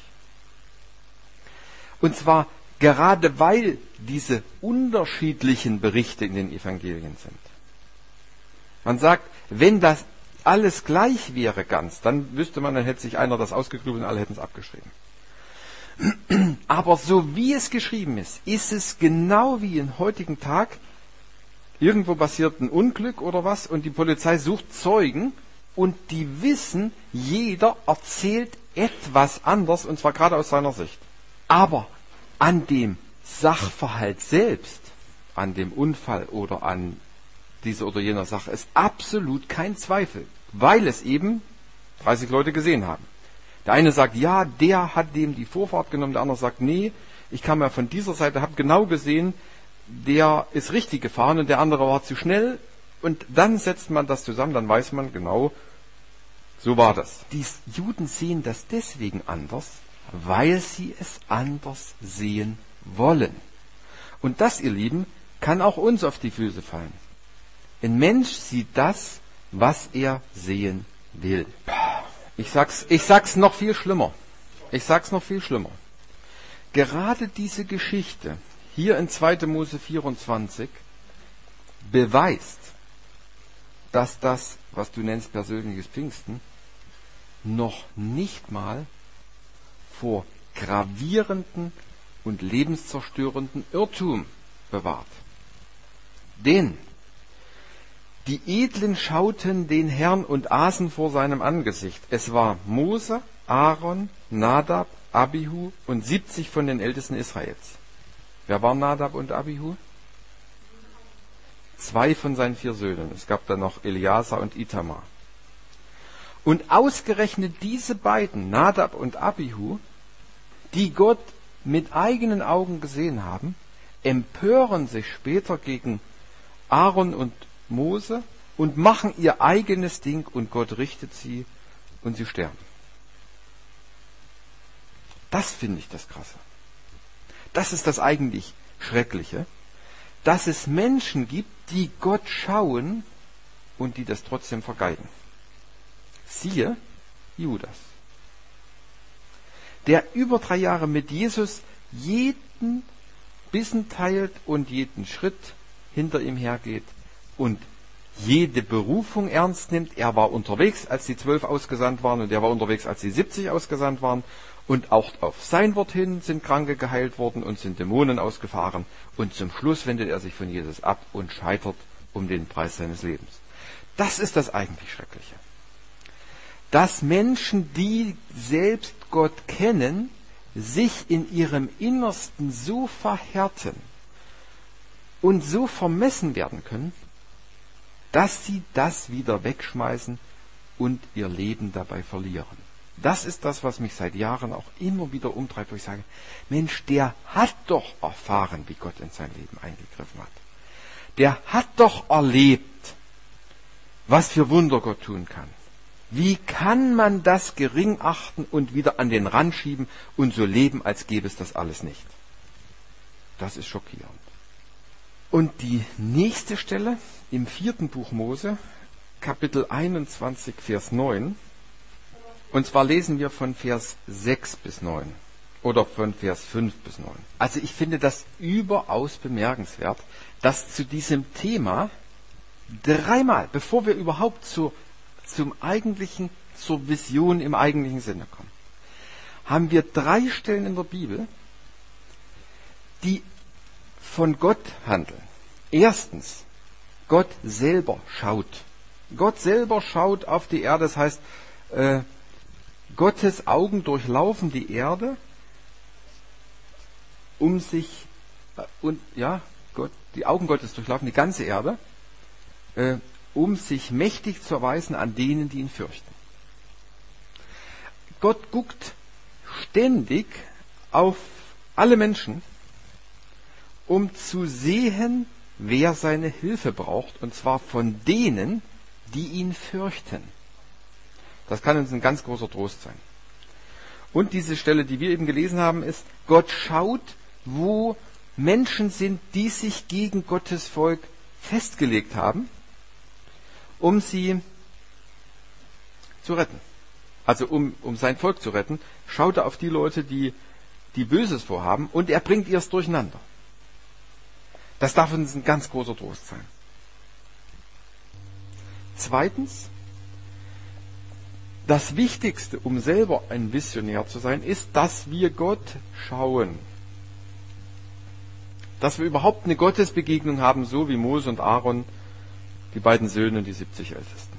Und zwar gerade weil diese unterschiedlichen Berichte in den Evangelien sind. Man sagt, wenn das alles gleich wäre ganz, dann wüsste man, dann hätte sich einer das ausgegrübelt und alle hätten es abgeschrieben. Aber so wie es geschrieben ist, ist es genau wie im heutigen Tag, irgendwo passiert ein Unglück oder was und die Polizei sucht Zeugen und die wissen, jeder erzählt etwas anders und zwar gerade aus seiner Sicht. Aber an dem Sachverhalt selbst, an dem Unfall oder an dieser oder jener Sache ist absolut kein Zweifel, weil es eben dreißig Leute gesehen haben. Der eine sagt, ja, der hat dem die Vorfahrt genommen, der andere sagt, nee, ich kam ja von dieser Seite, habe genau gesehen, der ist richtig gefahren und der andere war zu schnell und dann setzt man das zusammen, dann weiß man genau, so war das. Die Juden sehen das deswegen anders, weil sie es anders sehen wollen. Und das, ihr Lieben, kann auch uns auf die Füße fallen. Ein Mensch sieht das, was er sehen will. Ich sag's, ich sag's noch viel schlimmer. Ich sag's noch viel schlimmer. Gerade diese Geschichte hier in zweiter Mose vierundzwanzig beweist, dass das, was du nennst persönliches Pfingsten, noch nicht mal vor gravierenden und lebenszerstörenden Irrtum bewahrt. Denn die Edlen schauten den Herrn und aßen vor seinem Angesicht. Es war Mose, Aaron, Nadab, Abihu und siebzig von den Ältesten Israels. Wer waren Nadab und Abihu? Zwei von seinen vier Söhnen. Es gab dann noch Eleazar und Itamar. Und ausgerechnet diese beiden, Nadab und Abihu, die Gott mit eigenen Augen gesehen haben, empören sich später gegen Aaron und Mose und machen ihr eigenes Ding und Gott richtet sie und sie sterben. Das finde ich das Krasse. Das ist das eigentlich Schreckliche, dass es Menschen gibt, die Gott schauen und die das trotzdem vergeigen. Siehe Judas, der über drei Jahre mit Jesus jeden Bissen teilt und jeden Schritt hinter ihm hergeht und jede Berufung ernst nimmt. Er war unterwegs, als die zwölf ausgesandt waren und er war unterwegs, als die siebzig ausgesandt waren. Und auch auf sein Wort hin sind Kranke geheilt worden und sind Dämonen ausgefahren. Und zum Schluss wendet er sich von Jesus ab und scheitert um den Preis seines Lebens. Das ist das eigentlich Schreckliche. Dass Menschen, die selbst Gott kennen, sich in ihrem Innersten so verhärten und so vermessen werden können, dass sie das wieder wegschmeißen und ihr Leben dabei verlieren. Das ist das, was mich seit Jahren auch immer wieder umtreibt, wo ich sage, Mensch, der hat doch erfahren, wie Gott in sein Leben eingegriffen hat. Der hat doch erlebt, was für Wunder Gott tun kann. Wie kann man das gering achten und wieder an den Rand schieben und so leben, als gäbe es das alles nicht? Das ist schockierend. Und die nächste Stelle im vierten Buch Mose, Kapitel einundzwanzig, Vers neun. Und zwar lesen wir von Vers sechs bis neun oder von Vers fünf bis neun. Also ich finde das überaus bemerkenswert, dass zu diesem Thema dreimal, bevor wir überhaupt zu, zum eigentlichen, zur Vision im eigentlichen Sinne kommen, haben wir drei Stellen in der Bibel, die von Gott handeln. Erstens, Gott selber schaut. Gott selber schaut auf die Erde, das heißt, äh, Gottes Augen durchlaufen die Erde, um sich, äh, und ja, Gott, die Augen Gottes durchlaufen die ganze Erde, äh, um sich mächtig zu erweisen an denen, die ihn fürchten. Gott guckt ständig auf alle Menschen, um zu sehen, wer seine Hilfe braucht, und zwar von denen, die ihn fürchten. Das kann uns ein ganz großer Trost sein. Und diese Stelle, die wir eben gelesen haben, ist, Gott schaut, wo Menschen sind, die sich gegen Gottes Volk festgelegt haben, um sie zu retten. Also um, um sein Volk zu retten, schaut er auf die Leute, die, die Böses vorhaben, und er bringt ihrs durcheinander. Das darf uns ein ganz großer Trost sein. Zweitens, das Wichtigste, um selber ein Visionär zu sein, ist, dass wir Gott schauen. Dass wir überhaupt eine Gottesbegegnung haben, so wie Mose und Aaron, die beiden Söhne und die siebzig Ältesten.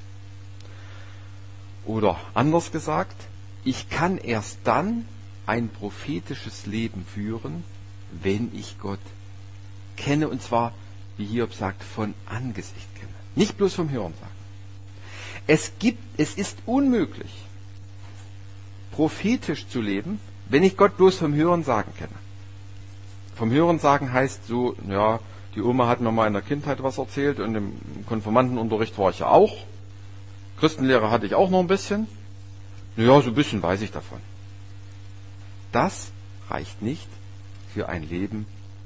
Oder anders gesagt, ich kann erst dann ein prophetisches Leben führen, wenn ich Gott kenne, und zwar, wie Hiob sagt, von Angesicht kenne. Nicht bloß vom Hören sagen. Es gibt, es ist unmöglich, prophetisch zu leben, wenn ich Gott bloß vom Hören sagen kenne. Vom Hören sagen heißt so, ja, die Oma hat mir mal in der Kindheit was erzählt und im Konfirmandenunterricht war ich ja auch. Christenlehrer hatte ich auch noch ein bisschen. Ja, so ein bisschen weiß ich davon. Das reicht nicht für ein Leben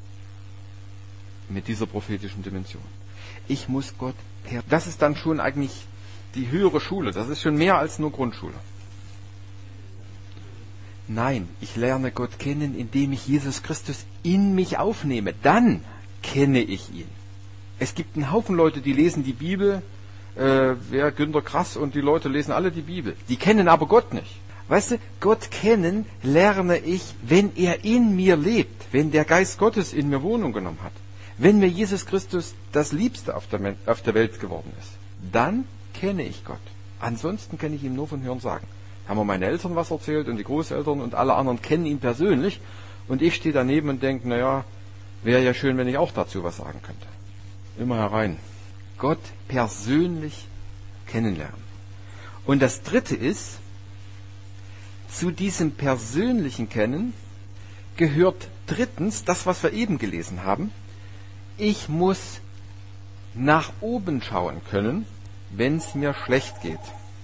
mit dieser prophetischen Dimension. Ich muss Gott per... Das ist dann schon eigentlich die höhere Schule. Das ist schon mehr als nur Grundschule. Nein, ich lerne Gott kennen, indem ich Jesus Christus in mich aufnehme. Dann kenne ich ihn. Es gibt einen Haufen Leute, die lesen die Bibel, äh, wer Günter Grass und die Leute lesen alle die Bibel. Die kennen aber Gott nicht. Weißt du, Gott kennen lerne ich, wenn er in mir lebt, wenn der Geist Gottes in mir Wohnung genommen hat. Wenn mir Jesus Christus das Liebste auf der, auf der Welt geworden ist, dann kenne ich Gott. Ansonsten kenne ich ihn nur von Hören sagen. Haben mir meine Eltern was erzählt und die Großeltern und alle anderen kennen ihn persönlich, und ich stehe daneben und denke, naja, wäre ja schön, wenn ich auch dazu was sagen könnte. Immer herein. Gott persönlich kennenlernen. Und das Dritte ist, zu diesem persönlichen Kennen gehört drittens das, was wir eben gelesen haben. Ich muss nach oben schauen können, wenn es mir schlecht geht.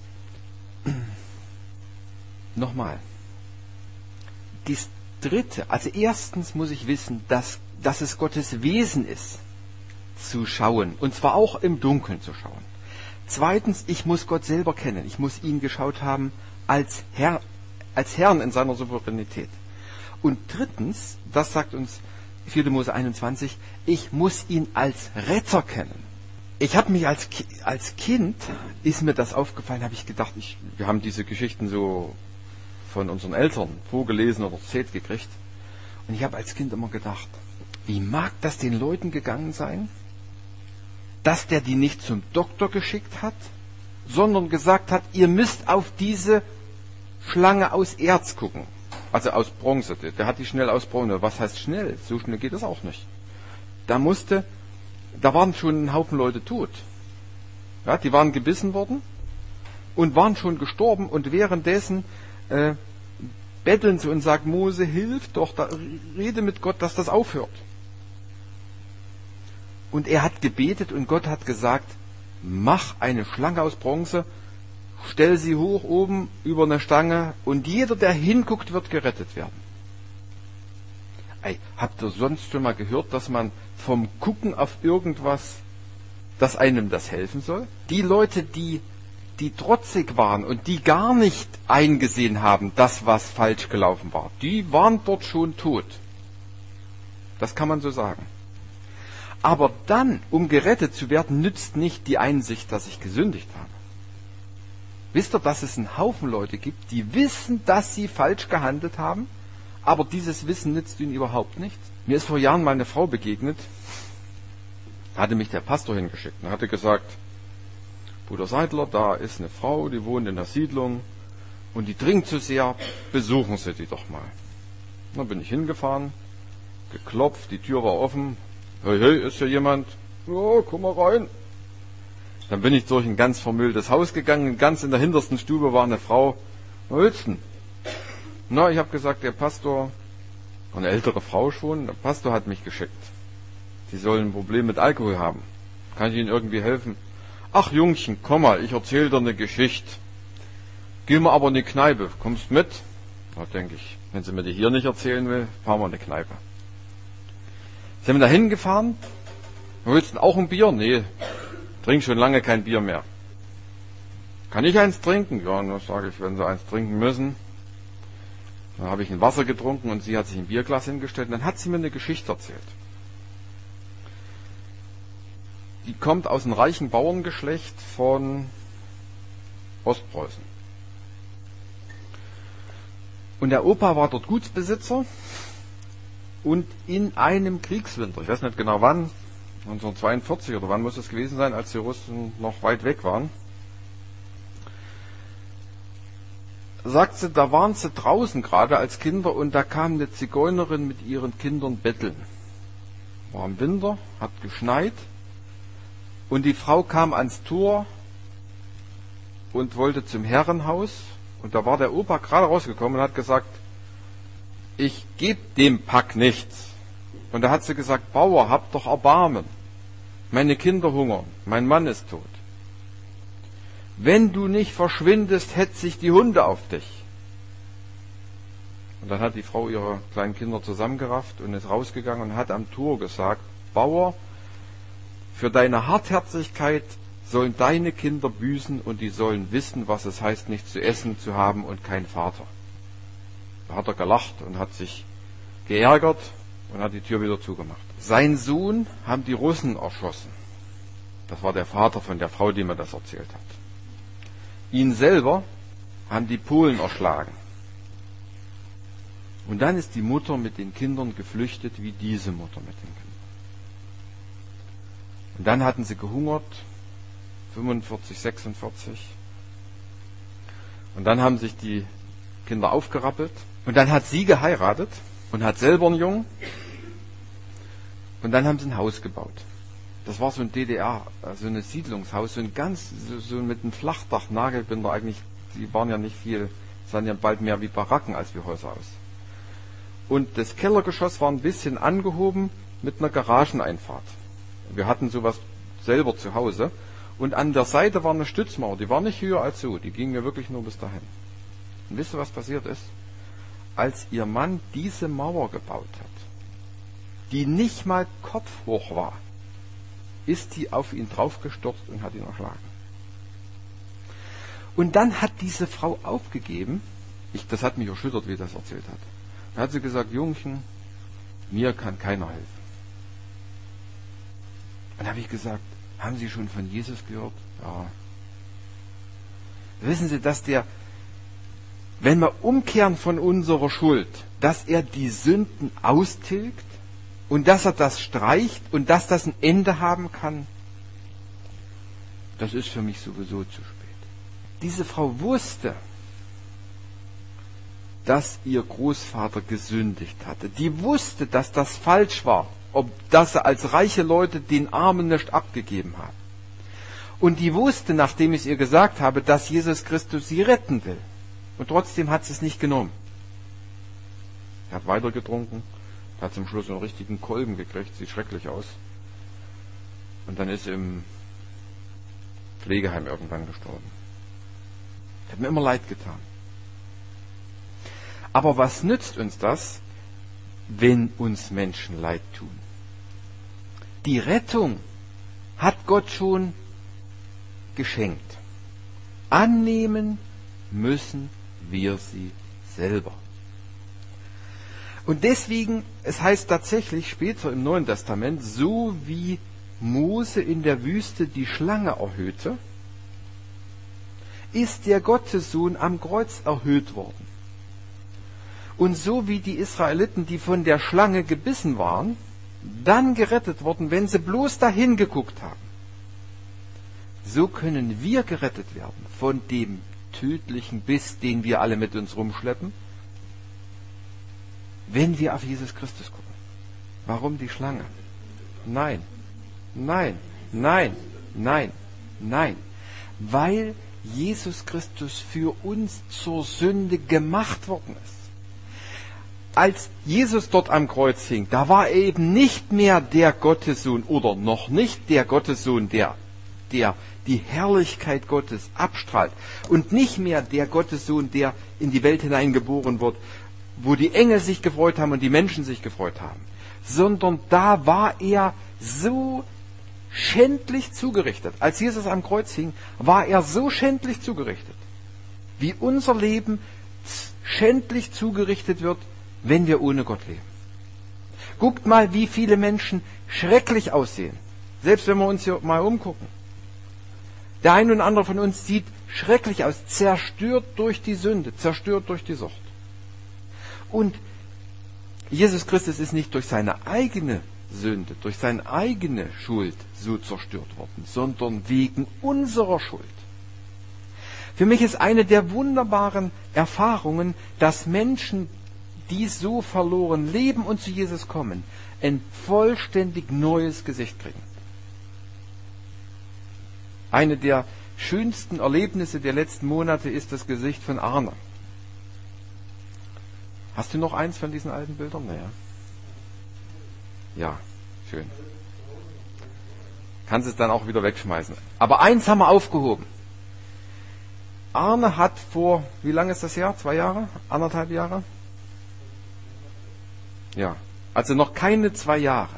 Nochmal. Das Dritte, also erstens muss ich wissen, dass, dass es Gottes Wesen ist, zu schauen, und zwar auch im Dunkeln zu schauen. Zweitens, ich muss Gott selber kennen. Ich muss ihn geschaut haben als Herr, als Herrn in seiner Souveränität. Und drittens, das sagt uns vierter Mose einundzwanzig, ich muss ihn als Retter kennen. Ich habe mich als, als Kind, ist mir das aufgefallen, habe ich gedacht, ich, wir haben diese Geschichten so von unseren Eltern vorgelesen oder erzählt gekriegt. Und ich habe als Kind immer gedacht, wie mag das den Leuten gegangen sein, dass der die nicht zum Doktor geschickt hat, sondern gesagt hat, ihr müsst auf diese Schlange aus Erz gucken. Also aus Bronze. Der hat die schnell aus Bronze. Was heißt schnell? So schnell geht das auch nicht. Da musste, da waren schon ein Haufen Leute tot. Ja, die waren gebissen worden und waren schon gestorben und währenddessen äh, betteln sie und sagen, Mose, hilf doch, da, rede mit Gott, dass das aufhört. Und er hat gebetet und Gott hat gesagt, mach eine Schlange aus Bronze, stell sie hoch oben über eine Stange und jeder, der hinguckt, wird gerettet werden. Ey, habt ihr sonst schon mal gehört, dass man vom Gucken auf irgendwas, dass einem das helfen soll? Die Leute, die, die trotzig waren und die gar nicht eingesehen haben, dass was falsch gelaufen war, die waren dort schon tot. Das kann man so sagen. Aber dann, um gerettet zu werden, nützt nicht die Einsicht, dass ich gesündigt habe. Wisst ihr, dass es einen Haufen Leute gibt, die wissen, dass sie falsch gehandelt haben, aber dieses Wissen nützt ihnen überhaupt nichts? Mir ist vor Jahren mal eine Frau begegnet, hatte mich der Pastor hingeschickt und hatte gesagt, Bruder Seidler, da ist eine Frau, die wohnt in der Siedlung und die dringt so sehr, besuchen Sie die doch mal. Dann bin ich hingefahren, geklopft, die Tür war offen. Hey, hey, ist hier jemand? Ja, komm mal rein. Dann bin ich durch ein ganz vermülltes Haus gegangen, ganz in der hintersten Stube war eine Frau. Was willst du denn? Na, ich habe gesagt, der Pastor, eine ältere Frau schon, der Pastor hat mich geschickt. Sie sollen ein Problem mit Alkohol haben. Kann ich Ihnen irgendwie helfen? Ach Jungchen, komm mal, ich erzähle dir eine Geschichte. Gehen wir aber in die Kneipe, kommst mit? Da denke ich, wenn sie mir die hier nicht erzählen will, fahren wir in die Kneipe. Sind wir da hingefahren? Willst du auch ein Bier? Nee, trink schon lange kein Bier mehr. Kann ich eins trinken? Ja, dann sage ich, wenn Sie eins trinken müssen. Dann habe ich ein Wasser getrunken und sie hat sich ein Bierglas hingestellt und dann hat sie mir eine Geschichte erzählt. Die kommt aus einem reichen Bauerngeschlecht von Ostpreußen. Und der Opa war dort Gutsbesitzer und in einem Kriegswinter, ich weiß nicht genau wann, neunzehnhundertzweiundvierzig oder wann muss es gewesen sein, als die Russen noch weit weg waren, sagt sie, da waren sie draußen gerade als Kinder und da kam eine Zigeunerin mit ihren Kindern betteln. War im Winter, hat geschneit und die Frau kam ans Tor und wollte zum Herrenhaus und da war der Opa gerade rausgekommen und hat gesagt, ich gebe dem Pack nichts. Und da hat sie gesagt, Bauer, hab doch Erbarmen. Meine Kinder hungern, mein Mann ist tot. Wenn du nicht verschwindest, hetzt sich die Hunde auf dich. Und dann hat die Frau ihre kleinen Kinder zusammengerafft und ist rausgegangen und hat am Tor gesagt, Bauer, für deine Hartherzigkeit sollen deine Kinder büßen und die sollen wissen, was es heißt, nichts zu essen zu haben und kein Vater. Da hat er gelacht und hat sich geärgert und hat die Tür wieder zugemacht. Sein Sohn haben die Russen erschossen. Das war der Vater von der Frau, die mir das erzählt hat. Ihn selber haben die Polen erschlagen. Und dann ist die Mutter mit den Kindern geflüchtet, wie diese Mutter mit den Kindern. Und dann hatten sie gehungert, fünfundvierzig, sechsundvierzig. Und dann haben sich die Kinder aufgerappelt. Und dann hat sie geheiratet und hat selber einen Jungen. Und dann haben sie ein Haus gebaut. Das war so ein D D R, so ein Siedlungshaus, so ein ganz, so, so mit einem Flachdach, Nagelbinder eigentlich, die waren ja nicht viel, sahen ja bald mehr wie Baracken als wie Häuser aus. Und das Kellergeschoss war ein bisschen angehoben mit einer Garageneinfahrt. Wir hatten sowas selber zu Hause. Und an der Seite war eine Stützmauer, die war nicht höher als so, die ging mir wirklich nur bis dahin. Und wisst ihr, was passiert ist? Als ihr Mann diese Mauer gebaut hat, die nicht mal kopfhoch war, ist die auf ihn draufgestürzt und hat ihn erschlagen. Und dann hat diese Frau aufgegeben, ich, das hat mich erschüttert, wie das erzählt hat. Da hat sie gesagt, Jungchen, mir kann keiner helfen. Und dann habe ich gesagt, haben Sie schon von Jesus gehört? Ja. Wissen Sie, dass der, wenn wir umkehren von unserer Schuld, dass er die Sünden austilgt und dass er das streicht und dass das ein Ende haben kann? Das ist für mich sowieso zu spät. Diese Frau wusste, dass ihr Großvater gesündigt hatte. Die wusste, dass das falsch war, ob dass sie als reiche Leute den Armen nicht abgegeben haben. Und die wusste, nachdem ich es ihr gesagt habe, dass Jesus Christus sie retten will. Und trotzdem hat sie es nicht genommen. Er hat weiter getrunken, hat zum Schluss einen richtigen Kolben gekriegt, sieht schrecklich aus. Und dann ist im Pflegeheim irgendwann gestorben. Hat mir immer leid getan. Aber was nützt uns das, wenn uns Menschen leid tun? Die Rettung hat Gott schon geschenkt. Annehmen müssen wir sie selber. Und deswegen, es heißt tatsächlich später im Neuen Testament, so wie Mose in der Wüste die Schlange erhöhte, ist der Gottessohn am Kreuz erhöht worden. Und so wie die Israeliten, die von der Schlange gebissen waren, dann gerettet wurden, wenn sie bloß dahin geguckt haben, so können wir gerettet werden von dem tödlichen Biss, den wir alle mit uns rumschleppen, wenn wir auf Jesus Christus gucken. Warum die Schlange? Nein, nein, nein, nein, nein. Weil Jesus Christus für uns zur Sünde gemacht worden ist. Als Jesus dort am Kreuz hing, da war er eben nicht mehr der Gottessohn oder noch nicht der Gottessohn, der, der die Herrlichkeit Gottes abstrahlt und nicht mehr der Gottessohn, der in die Welt hineingeboren wird, wo die Engel sich gefreut haben und die Menschen sich gefreut haben, sondern da war er so schändlich zugerichtet. Als Jesus am Kreuz hing, war er so schändlich zugerichtet, wie unser Leben schändlich zugerichtet wird, wenn wir ohne Gott leben. Guckt mal, wie viele Menschen schrecklich aussehen. Selbst wenn wir uns hier mal umgucken. Der ein und andere von uns sieht schrecklich aus, zerstört durch die Sünde, zerstört durch die Sucht. Und Jesus Christus ist nicht durch seine eigene Sünde, durch seine eigene Schuld so zerstört worden, sondern wegen unserer Schuld. Für mich ist eine der wunderbaren Erfahrungen, dass Menschen, die so verloren leben und zu Jesus kommen, ein vollständig neues Gesicht kriegen. Eine der schönsten Erlebnisse der letzten Monate ist das Gesicht von Arne. Hast du noch eins von diesen alten Bildern? Naja. Ja, schön. Kannst es dann auch wieder wegschmeißen. Aber eins haben wir aufgehoben. Arne hat vor, wie lange ist das her? Zwei Jahre? Anderthalb Jahre? Ja, also noch keine zwei Jahre.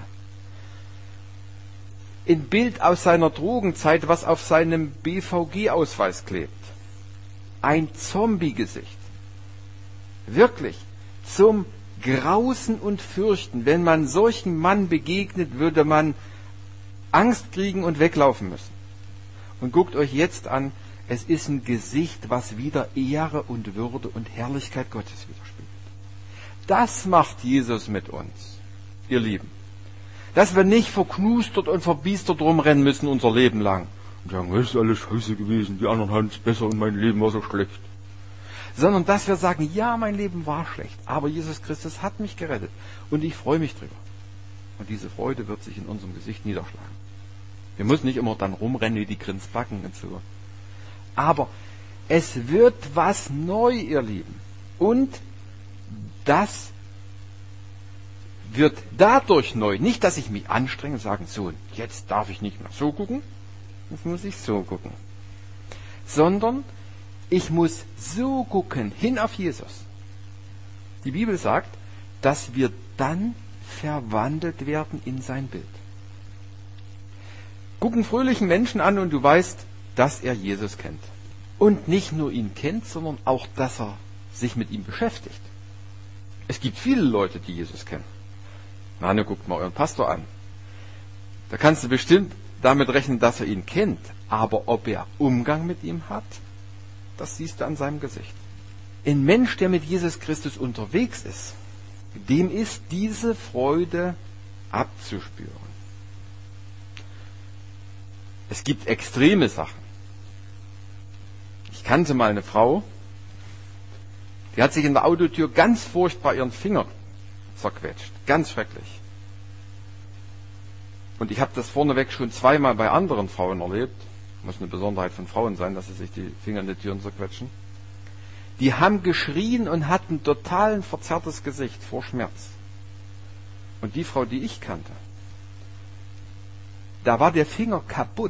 Ein Bild aus seiner Drogenzeit, was auf seinem B V G-Ausweis klebt. Ein Zombie-Gesicht. Wirklich. Zum Grausen und Fürchten. Wenn man solchen Mann begegnet, würde man Angst kriegen und weglaufen müssen. Und guckt euch jetzt an, es ist ein Gesicht, was wieder Ehre und Würde und Herrlichkeit Gottes widerspiegelt. Das macht Jesus mit uns, ihr Lieben. Dass wir nicht verknustert und verbiestert rumrennen müssen unser Leben lang und sagen, das ist alles scheiße gewesen, die anderen haben es besser und mein Leben war so schlecht. Sondern dass wir sagen, ja, mein Leben war schlecht, aber Jesus Christus hat mich gerettet und ich freue mich drüber. Und diese Freude wird sich in unserem Gesicht niederschlagen. Wir müssen nicht immer dann rumrennen wie die Grinsbacken und so. Aber es wird was neu, ihr Lieben. Und das wird dadurch neu. Nicht, dass ich mich anstrenge und sage, so, jetzt darf ich nicht mehr so gucken, jetzt muss ich so gucken. Sondern ich muss so gucken, hin auf Jesus. Die Bibel sagt, dass wir dann verwandelt werden in sein Bild. Guck einen fröhlichen Menschen an und du weißt, dass er Jesus kennt. Und nicht nur ihn kennt, sondern auch, dass er sich mit ihm beschäftigt. Es gibt viele Leute, die Jesus kennen. Na, ne, guckt mal euren Pastor an. Da kannst du bestimmt damit rechnen, dass er ihn kennt. Aber ob er Umgang mit ihm hat, das siehst du an seinem Gesicht. Ein Mensch, der mit Jesus Christus unterwegs ist, dem ist diese Freude abzuspüren. Es gibt extreme Sachen. Ich kannte mal eine Frau, die hat sich in der Autotür ganz furchtbar ihren Finger zerquetscht. Ganz schrecklich. Und ich habe das vorneweg schon zweimal bei anderen Frauen erlebt. muss eine Besonderheit von Frauen sein, dass sie sich die Finger in die Türen zerquetschen. Die haben geschrien und hatten total ein verzerrtes Gesicht vor Schmerz. Und die Frau, die ich kannte, da war der Finger kaputt.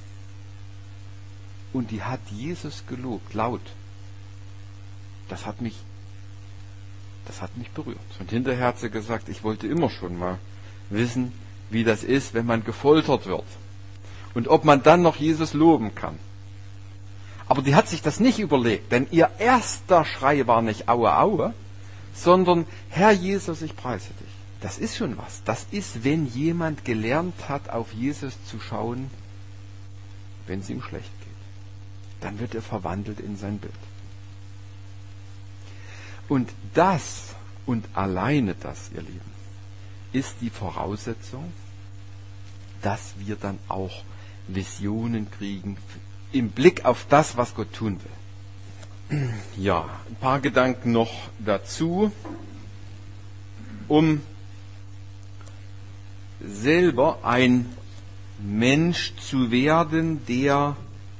Und die hat Jesus gelobt, laut. Das hat mich, das hat mich berührt. Und hinterher hat sie gesagt, ich wollte immer schon mal wissen, wie das ist, wenn man gefoltert wird. Und ob man dann noch Jesus loben kann. Aber die hat sich das nicht überlegt, denn ihr erster Schrei war nicht Aue, Aue, sondern Herr Jesus, ich preise dich. Das ist schon was. Das ist, wenn jemand gelernt hat, auf Jesus zu schauen, wenn es ihm schlecht geht. Dann wird er verwandelt in sein Bild. Und das und alleine das, ihr Lieben, ist die Voraussetzung, dass wir dann auch Visionen kriegen im Blick auf das, was Gott tun will. Ja, ein paar Gedanken noch dazu, um selber ein Mensch zu werden, der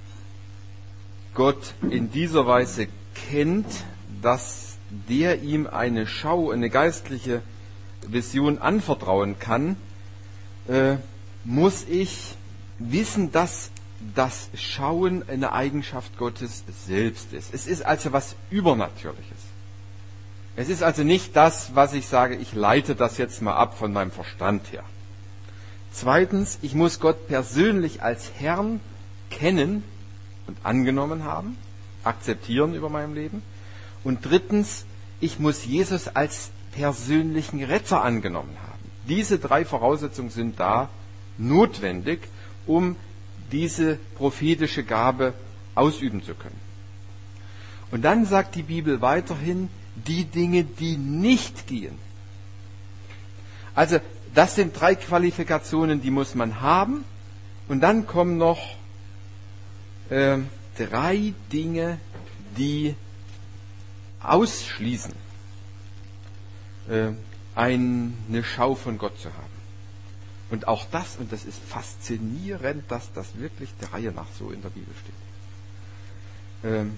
Gott in dieser Weise kennt, dass der ihm eine Schau, eine geistliche Vision anvertrauen kann, äh, muss ich wissen, dass das Schauen eine Eigenschaft Gottes selbst ist. Es ist also was Übernatürliches. Es ist also nicht das, was ich sage, ich leite das jetzt mal ab von meinem Verstand her. Zweitens, ich muss Gott persönlich als Herrn kennen und angenommen haben, akzeptieren über meinem Leben. Und drittens, ich muss Jesus als persönlichen Retter angenommen haben. Diese drei Voraussetzungen sind da notwendig, um diese prophetische Gabe ausüben zu können. Und dann sagt die Bibel weiterhin, die Dinge, die nicht gehen. Also das sind drei Qualifikationen, die muss man haben. Und dann kommen noch äh, drei Dinge, die ausschließen, äh, eine Schau von Gott zu haben. Und auch das, und das ist faszinierend, dass das wirklich der Reihe nach so in der Bibel steht. Ähm,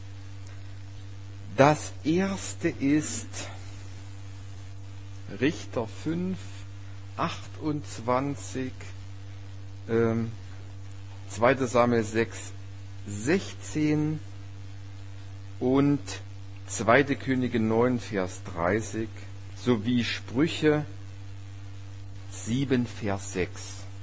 das erste ist Richter fünf, achtundzwanzig, ähm, zweiter Samuel sechs, sechzehn und zweiter Könige neun, Vers dreißig, sowie Sprüche sieben, Vers sechs.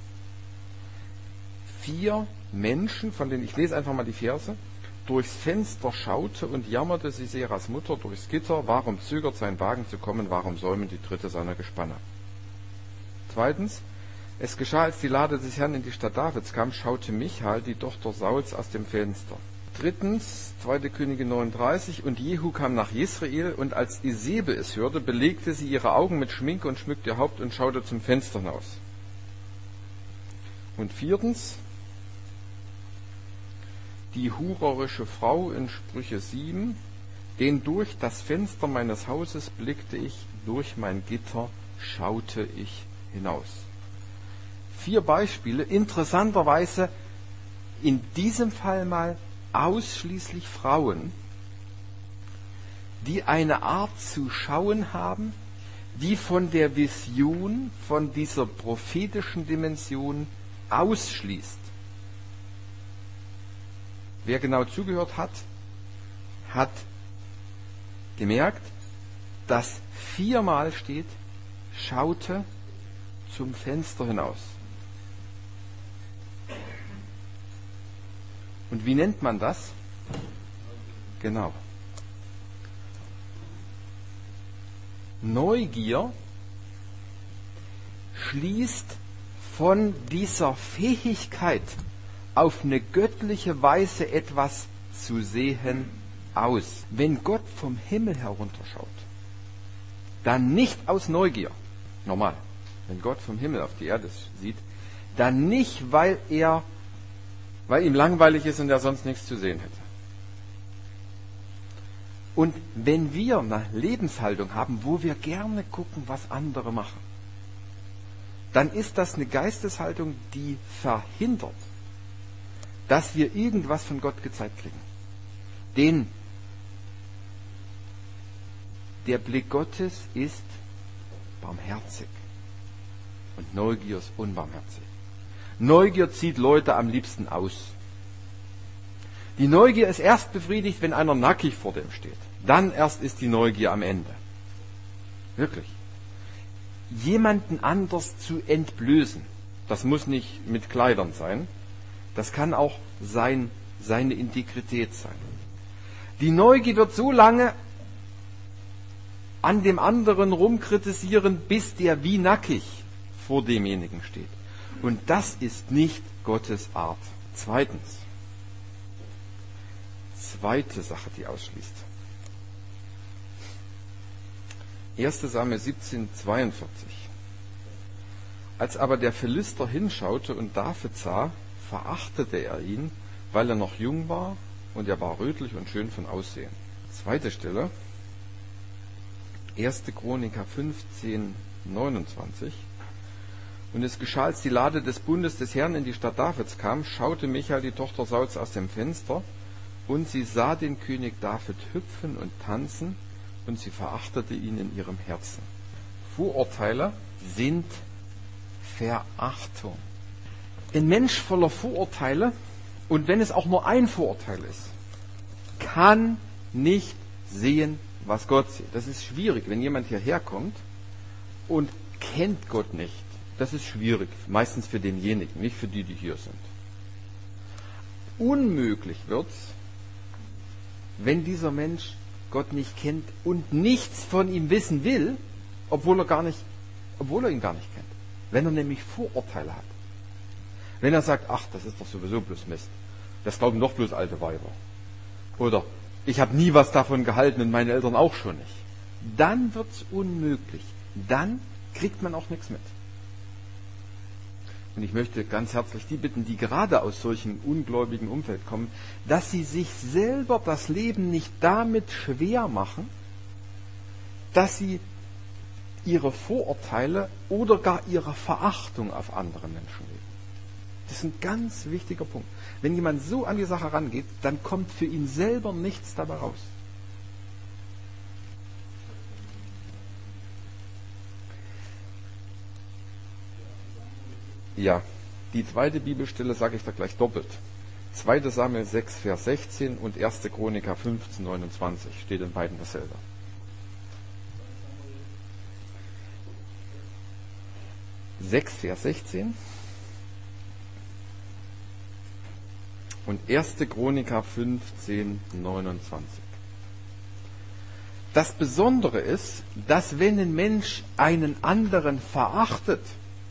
Vier Menschen, von denen ich lese einfach mal die Verse, durchs Fenster schaute und jammerte Siseras Mutter durchs Gitter, warum zögert sein Wagen zu kommen, warum säumen die Tritte seiner Gespanne. Zweitens, es geschah, als die Lade des Herrn in die Stadt Davids kam, schaute Michal, die Tochter Sauls, aus dem Fenster. Drittens, zweiter Könige neununddreißig, und Jehu kam nach Jesrael, und als Isebel es hörte, belegte sie ihre Augen mit Schminke und schmückte ihr Haupt und schaute zum Fenster hinaus. Und viertens, die hurerische Frau in Sprüche sieben, denn durch das Fenster meines Hauses blickte ich, durch mein Gitter schaute ich hinaus. Vier Beispiele, interessanterweise in diesem Fall mal ausschließlich Frauen, die eine Art zu schauen haben, die von der Vision, von dieser prophetischen Dimension ausschließt. Wer genau zugehört hat, hat gemerkt, dass viermal steht, schaute zum Fenster hinaus. Und wie nennt man das? Genau. Neugier schließt von dieser Fähigkeit, auf eine göttliche Weise etwas zu sehen, aus. Wenn Gott vom Himmel herunterschaut, dann nicht aus Neugier, normal, wenn Gott vom Himmel auf die Erde sieht, dann nicht, weil er, weil ihm langweilig ist und er sonst nichts zu sehen hätte. Und wenn wir eine Lebenshaltung haben, wo wir gerne gucken, was andere machen, dann ist das eine Geisteshaltung, die verhindert, dass wir irgendwas von Gott gezeigt kriegen. Denn der Blick Gottes ist barmherzig und Neugier ist unbarmherzig. Neugier zieht Leute am liebsten aus. Die Neugier ist erst befriedigt, wenn einer nackig vor dem steht. Dann erst ist die Neugier am Ende. Wirklich. Jemanden anders zu entblößen, das muss nicht mit Kleidern sein, das kann auch sein, seine Integrität sein. Die Neugier wird so lange an dem anderen rumkritisieren, bis der wie nackig vor demjenigen steht. Und das ist nicht Gottes Art. Zweitens, zweite Sache, die ausschließt. erster Samuel siebzehn, zweiundvierzig. Als aber der Philister hinschaute und David sah, verachtete er ihn, weil er noch jung war und er war rötlich und schön von Aussehen. Zweite Stelle, erster Chroniker fünfzehn, neunundzwanzig. Und es geschah, als die Lade des Bundes des Herrn in die Stadt Davids kam, schaute Michael, die Tochter Sauls, aus dem Fenster, und sie sah den König David hüpfen und tanzen, und sie verachtete ihn in ihrem Herzen. Vorurteile sind Verachtung. Ein Mensch voller Vorurteile, und wenn es auch nur ein Vorurteil ist, kann nicht sehen, was Gott sieht. Das ist schwierig, wenn jemand hierher kommt und kennt Gott nicht. Das ist schwierig, meistens für denjenigen, nicht für die, die hier sind. Unmöglich wird's, wenn dieser Mensch Gott nicht kennt und nichts von ihm wissen will, obwohl er gar nicht, obwohl er ihn gar nicht kennt. Wenn er nämlich Vorurteile hat. Wenn er sagt, ach, das ist doch sowieso bloß Mist. Das glauben doch bloß alte Weiber. Oder ich habe nie was davon gehalten und meine Eltern auch schon nicht. Dann wird's unmöglich. Dann kriegt man auch nichts mit. Und ich möchte ganz herzlich die bitten, die gerade aus solchen ungläubigen Umfeld kommen, dass sie sich selber das Leben nicht damit schwer machen, dass sie ihre Vorurteile oder gar ihre Verachtung auf andere Menschen legen. Das ist ein ganz wichtiger Punkt. Wenn jemand so an die Sache rangeht, dann kommt für ihn selber nichts dabei raus. Ja, die zweite Bibelstelle sage ich da gleich doppelt. zweiter Samuel sechs, Vers sechzehn und erster Chroniker fünfzehn, neunundzwanzig steht in beiden dasselbe. sechs, Vers sechzehn und erster Chroniker fünfzehn, neunundzwanzig. Das Besondere ist, dass wenn ein Mensch einen anderen verachtet,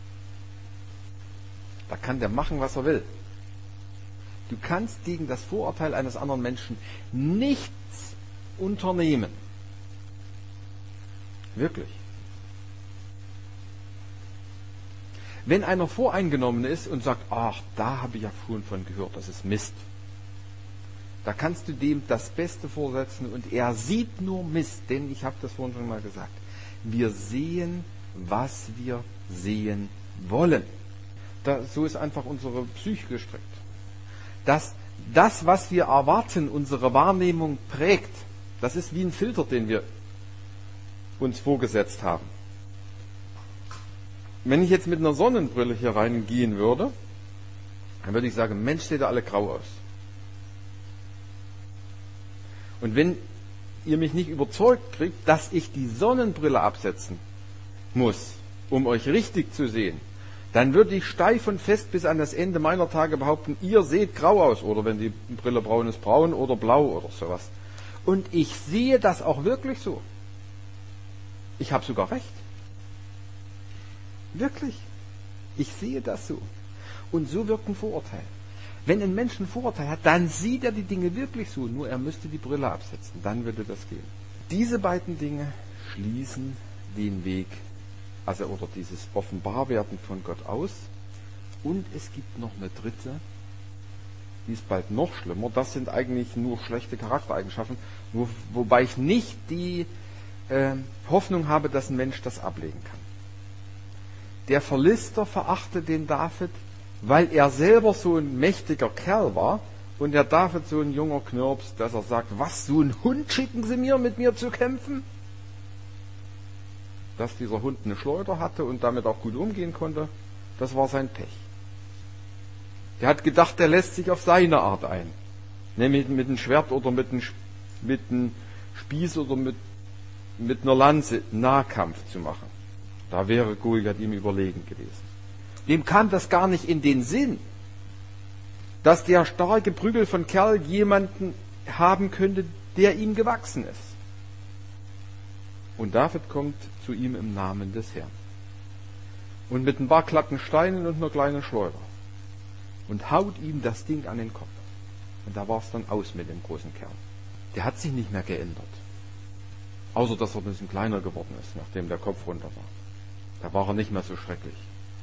da kann der machen, was er will. Du kannst gegen das Vorurteil eines anderen Menschen nichts unternehmen. Wirklich. Wenn einer voreingenommen ist und sagt, ach, da habe ich ja vorhin von gehört, das ist Mist. Da kannst du dem das Beste vorsetzen und er sieht nur Mist, denn ich habe das vorhin schon mal gesagt. Wir sehen, was wir sehen wollen. Da, so ist einfach unsere Psyche gestrickt. Dass das, was wir erwarten, unsere Wahrnehmung prägt, das ist wie ein Filter, den wir uns vorgesetzt haben. Wenn ich jetzt mit einer Sonnenbrille hier reingehen würde, dann würde ich sagen, Mensch, seht ihr alle grau aus. Und wenn ihr mich nicht überzeugt kriegt, dass ich die Sonnenbrille absetzen muss, um euch richtig zu sehen, dann würde ich steif und fest bis an das Ende meiner Tage behaupten, ihr seht grau aus. Oder wenn die Brille braun ist, braun oder blau oder sowas. Und ich sehe das auch wirklich so. Ich habe sogar recht. Wirklich. Ich sehe das so. Und so wirkt ein Vorurteil. Wenn ein Mensch ein Vorurteil hat, dann sieht er die Dinge wirklich so. Nur er müsste die Brille absetzen. Dann würde das gehen. Diese beiden Dinge schließen den Weg, also oder dieses Offenbarwerden von Gott aus. Und es gibt noch eine dritte, die ist bald noch schlimmer. Das sind eigentlich nur schlechte Charaktereigenschaften, wo, wobei ich nicht die äh, Hoffnung habe, dass ein Mensch das ablegen kann. Der Philister verachtet den David weil er selber so ein mächtiger Kerl war und der David so ein junger Knirps, dass er sagt, was, so ein Hund schicken Sie mir, mit mir zu kämpfen? Dass dieser Hund eine Schleuder hatte und damit auch gut umgehen konnte, das war sein Pech. Der hat gedacht, der lässt sich auf seine Art ein. Nämlich mit einem Schwert oder mit einem, mit einem Spieß oder mit, mit einer Lanze Nahkampf zu machen. Da wäre Goliath ihm überlegen gewesen. Dem kam das gar nicht in den Sinn, dass der starke Prügel von Kerl jemanden haben könnte, der ihm gewachsen ist. Und David kommt zu ihm im Namen des Herrn. Und mit ein paar glatten Steinen und einer kleinen Schleuder. Und haut ihm das Ding an den Kopf. Und da war es dann aus mit dem großen Kerl. Der hat sich nicht mehr geändert. Außer, dass er ein bisschen kleiner geworden ist, nachdem der Kopf runter war. Da war er nicht mehr so schrecklich.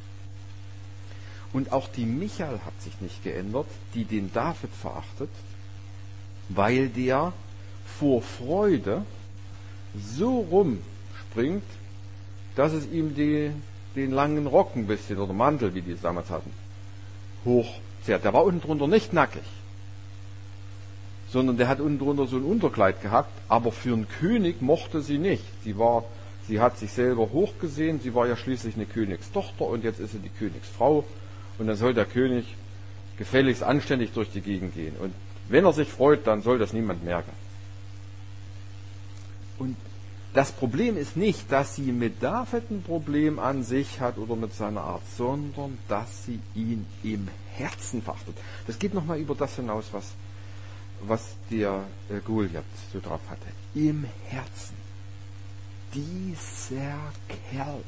Und auch die Michal hat sich nicht geändert, die den David verachtet, weil der vor Freude so rumspringt, dass es ihm die, den langen Rock ein bisschen, oder Mantel, wie die es damals hatten, hochzerrt. Der war unten drunter nicht nackig, sondern der hat unten drunter so ein Unterkleid gehabt, aber für einen König mochte sie nicht. Sie war, sie hat sich selber hochgesehen, sie war ja schließlich eine Königstochter und jetzt ist sie die Königsfrau und dann soll der König gefälligst anständig durch die Gegend gehen. Und wenn er sich freut, dann soll das niemand merken. Und das Problem ist nicht, dass sie mit David ein Problem an sich hat oder mit seiner Art, sondern dass sie ihn im Herzen verachtet. Das geht nochmal über das hinaus, was, was der äh, Goliath so drauf hatte. Im Herzen. Dieser Kerl,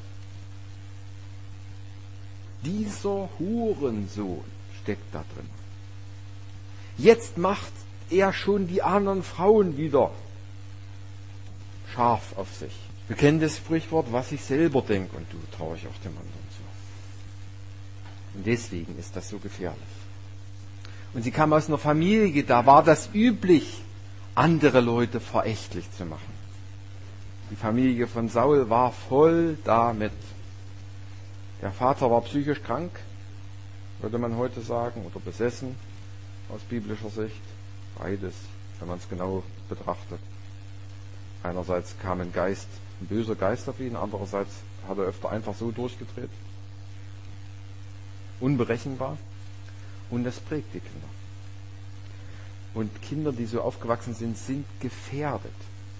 dieser Hurensohn steckt da drin. Jetzt macht er schon die anderen Frauen wieder scharf auf sich. Wir kennen das Sprichwort, was ich selber denke und du traue ich auch dem anderen zu. Und deswegen ist das so gefährlich. Und sie kam aus einer Familie, da war das üblich, andere Leute verächtlich zu machen. Die Familie von Saul war voll damit. Der Vater war psychisch krank, würde man heute sagen, oder besessen aus biblischer Sicht. Beides, wenn man es genau betrachtet. Einerseits kam ein Geist, ein böser Geist auf ihn, andererseits hat er öfter einfach so durchgedreht. Unberechenbar. Und das prägt die Kinder. Und Kinder, die so aufgewachsen sind, sind gefährdet.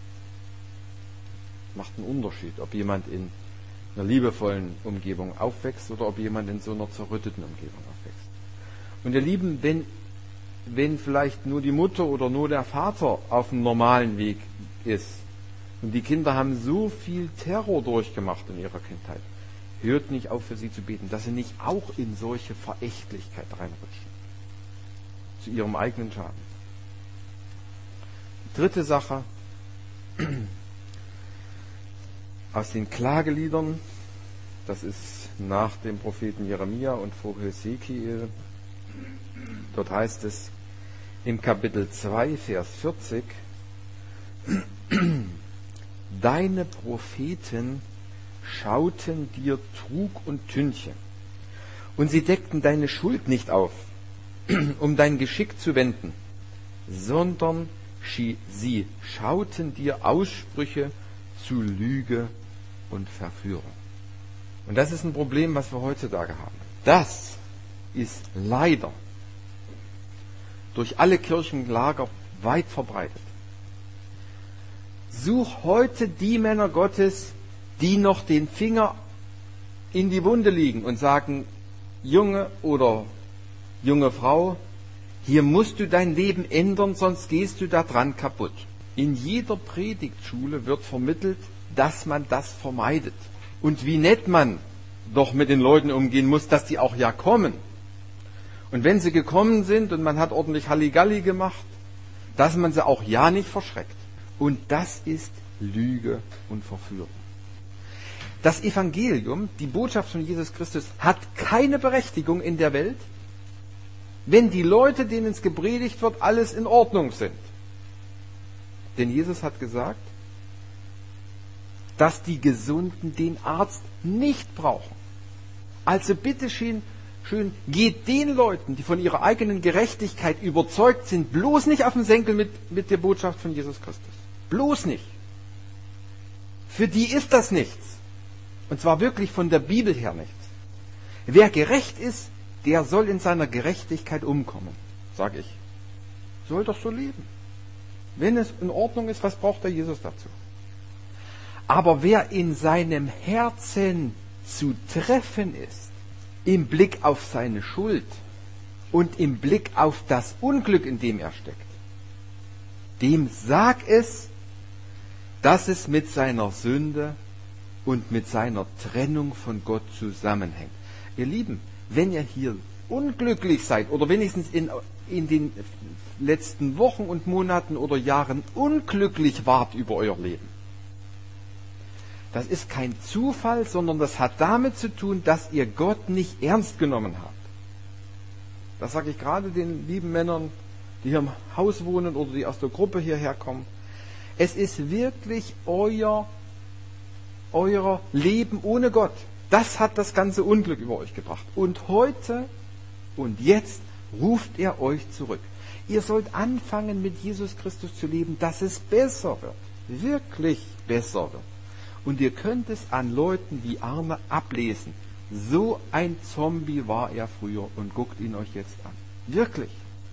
Macht einen Unterschied, ob jemand in einer liebevollen Umgebung aufwächst oder ob jemand in so einer zerrütteten Umgebung aufwächst. Und ihr Lieben, wenn, wenn vielleicht nur die Mutter oder nur der Vater auf einem normalen Weg ist und die Kinder haben so viel Terror durchgemacht in ihrer Kindheit, hört nicht auf, für sie zu beten, dass sie nicht auch in solche Verächtlichkeit reinrutschen. Zu ihrem eigenen Schaden. Die dritte Sache, aus den Klageliedern, das ist nach dem Propheten Jeremia und vor Hesekiel, dort heißt es im Kapitel zwei, Vers vierzig, deine Propheten schauten dir Trug und Tünche, und sie deckten deine Schuld nicht auf, um dein Geschick zu wenden, sondern sie schauten dir Aussprüche zu Lüge und Verführung. Und das ist ein Problem, was wir heutzutage haben. Das ist leider durch alle Kirchenlager weit verbreitet. Such heute die Männer Gottes, die noch den Finger in die Wunde legen und sagen, Junge oder junge Frau, hier musst du dein Leben ändern, sonst gehst du da dran kaputt. In jeder Predigtschule wird vermittelt, dass man das vermeidet. Und wie nett man doch mit den Leuten umgehen muss, dass die auch ja kommen. Und wenn sie gekommen sind und man hat ordentlich Halligalli gemacht, dass man sie auch ja nicht verschreckt. Und das ist Lüge und Verführung. Das Evangelium, die Botschaft von Jesus Christus, hat keine Berechtigung in der Welt, wenn die Leute, denen es gepredigt wird, alles in Ordnung sind. Denn Jesus hat gesagt, dass die Gesunden den Arzt nicht brauchen. Also bitteschön, schön, geht den Leuten, die von ihrer eigenen Gerechtigkeit überzeugt sind, bloß nicht auf den Senkel mit, mit der Botschaft von Jesus Christus. Bloß nicht. Für die ist das nichts. Und zwar wirklich von der Bibel her nichts. Wer gerecht ist, der soll in seiner Gerechtigkeit umkommen, sage ich. Soll doch so leben. Wenn es in Ordnung ist, was braucht der Jesus dazu? Aber wer in seinem Herzen zu treffen ist, im Blick auf seine Schuld und im Blick auf das Unglück, in dem er steckt, dem sag es, dass es mit seiner Sünde und mit seiner Trennung von Gott zusammenhängt. Ihr Lieben, wenn ihr hier unglücklich seid oder wenigstens in, in den letzten Wochen und Monaten oder Jahren unglücklich wart über euer Leben, das ist kein Zufall, sondern das hat damit zu tun, dass ihr Gott nicht ernst genommen habt. Das sage ich gerade den lieben Männern, die hier im Haus wohnen oder die aus der Gruppe hierher kommen. Es ist wirklich euer, euer Leben ohne Gott. Das hat das ganze Unglück über euch gebracht. Und heute und jetzt ruft er euch zurück. Ihr sollt anfangen, mit Jesus Christus zu leben, dass es besser wird. Wirklich besser wird. Und ihr könnt es an Leuten wie Arne ablesen. So ein Zombie war er früher und guckt ihn euch jetzt an. Wirklich.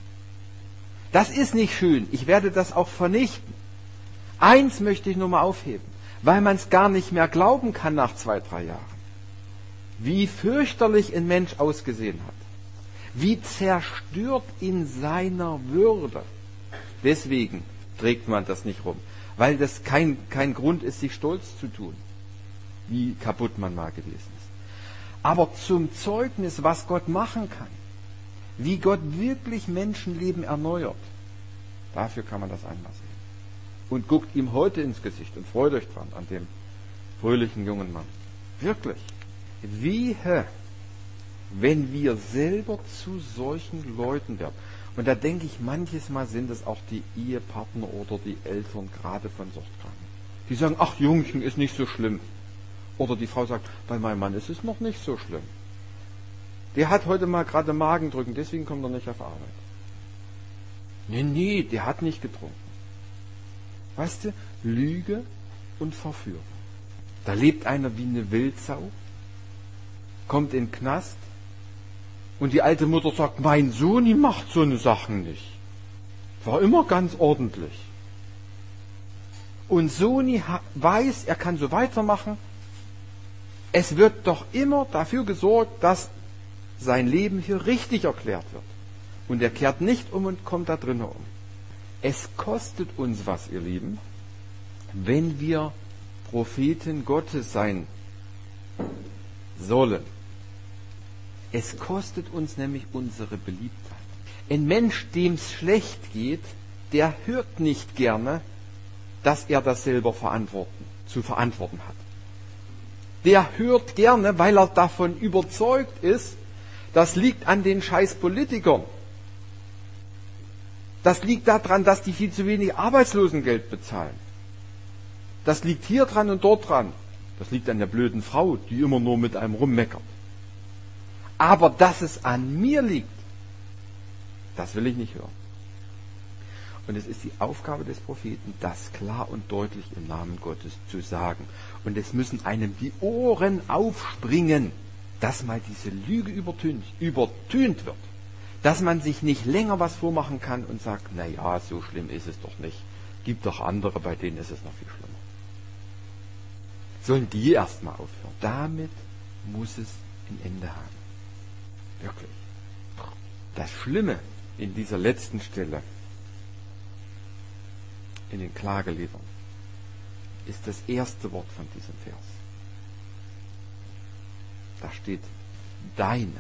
Das ist nicht schön. Ich werde das auch vernichten. Eins möchte ich nur mal aufheben, weil man es gar nicht mehr glauben kann nach zwei, drei Jahren. Wie fürchterlich ein Mensch ausgesehen hat. Wie zerstört in seiner Würde. Deswegen trägt man das nicht rum. Weil das kein, kein Grund ist, sich stolz zu tun, wie kaputt man mal gewesen ist. Aber zum Zeugnis, was Gott machen kann, wie Gott wirklich Menschenleben erneuert, dafür kann man das einmal sehen. Und guckt ihm heute ins Gesicht und freut euch dran, an dem fröhlichen jungen Mann. Wirklich. Wehe, wenn wir selber zu solchen Leuten werden. Und da denke ich, manches Mal sind es auch die Ehepartner oder die Eltern, gerade von Suchtkranken. Die sagen, ach Jungchen, ist nicht so schlimm. Oder die Frau sagt, bei meinem Mann ist es noch nicht so schlimm. Der hat heute mal gerade Magendrücken, deswegen kommt er nicht auf Arbeit. Nee, nee, der hat nicht getrunken. Weißt du, Lüge und Verführung. Da lebt einer wie eine Wildsau, kommt in den Knast, und die alte Mutter sagt, mein Sohn, die macht so eine Sachen nicht. War immer ganz ordentlich. Und Soni weiß, er kann so weitermachen. Es wird doch immer dafür gesorgt, dass sein Leben hier richtig erklärt wird. Und er kehrt nicht um und kommt da drinnen um. Es kostet uns was, ihr Lieben, wenn wir Propheten Gottes sein sollen. Es kostet uns nämlich unsere Beliebtheit. Ein Mensch, dem es schlecht geht, der hört nicht gerne, dass er das selber verantworten, zu verantworten hat. Der hört gerne, weil er davon überzeugt ist, das liegt an den scheiß Politikern. Das liegt daran, dass die viel zu wenig Arbeitslosengeld bezahlen. Das liegt hier dran und dort dran. Das liegt an der blöden Frau, die immer nur mit einem rummeckert. Aber dass es an mir liegt, das will ich nicht hören. Und es ist die Aufgabe des Propheten, das klar und deutlich im Namen Gottes zu sagen. Und es müssen einem die Ohren aufspringen, dass mal diese Lüge übertönt, übertönt wird. Dass man sich nicht länger was vormachen kann und sagt, na ja, so schlimm ist es doch nicht. Gibt doch andere, bei denen ist es noch viel schlimmer. Sollen die erstmal aufhören. Damit muss es ein Ende haben. Wirklich. Das Schlimme in dieser letzten Stelle, in den Klageliedern, ist das erste Wort von diesem Vers. Da steht deine.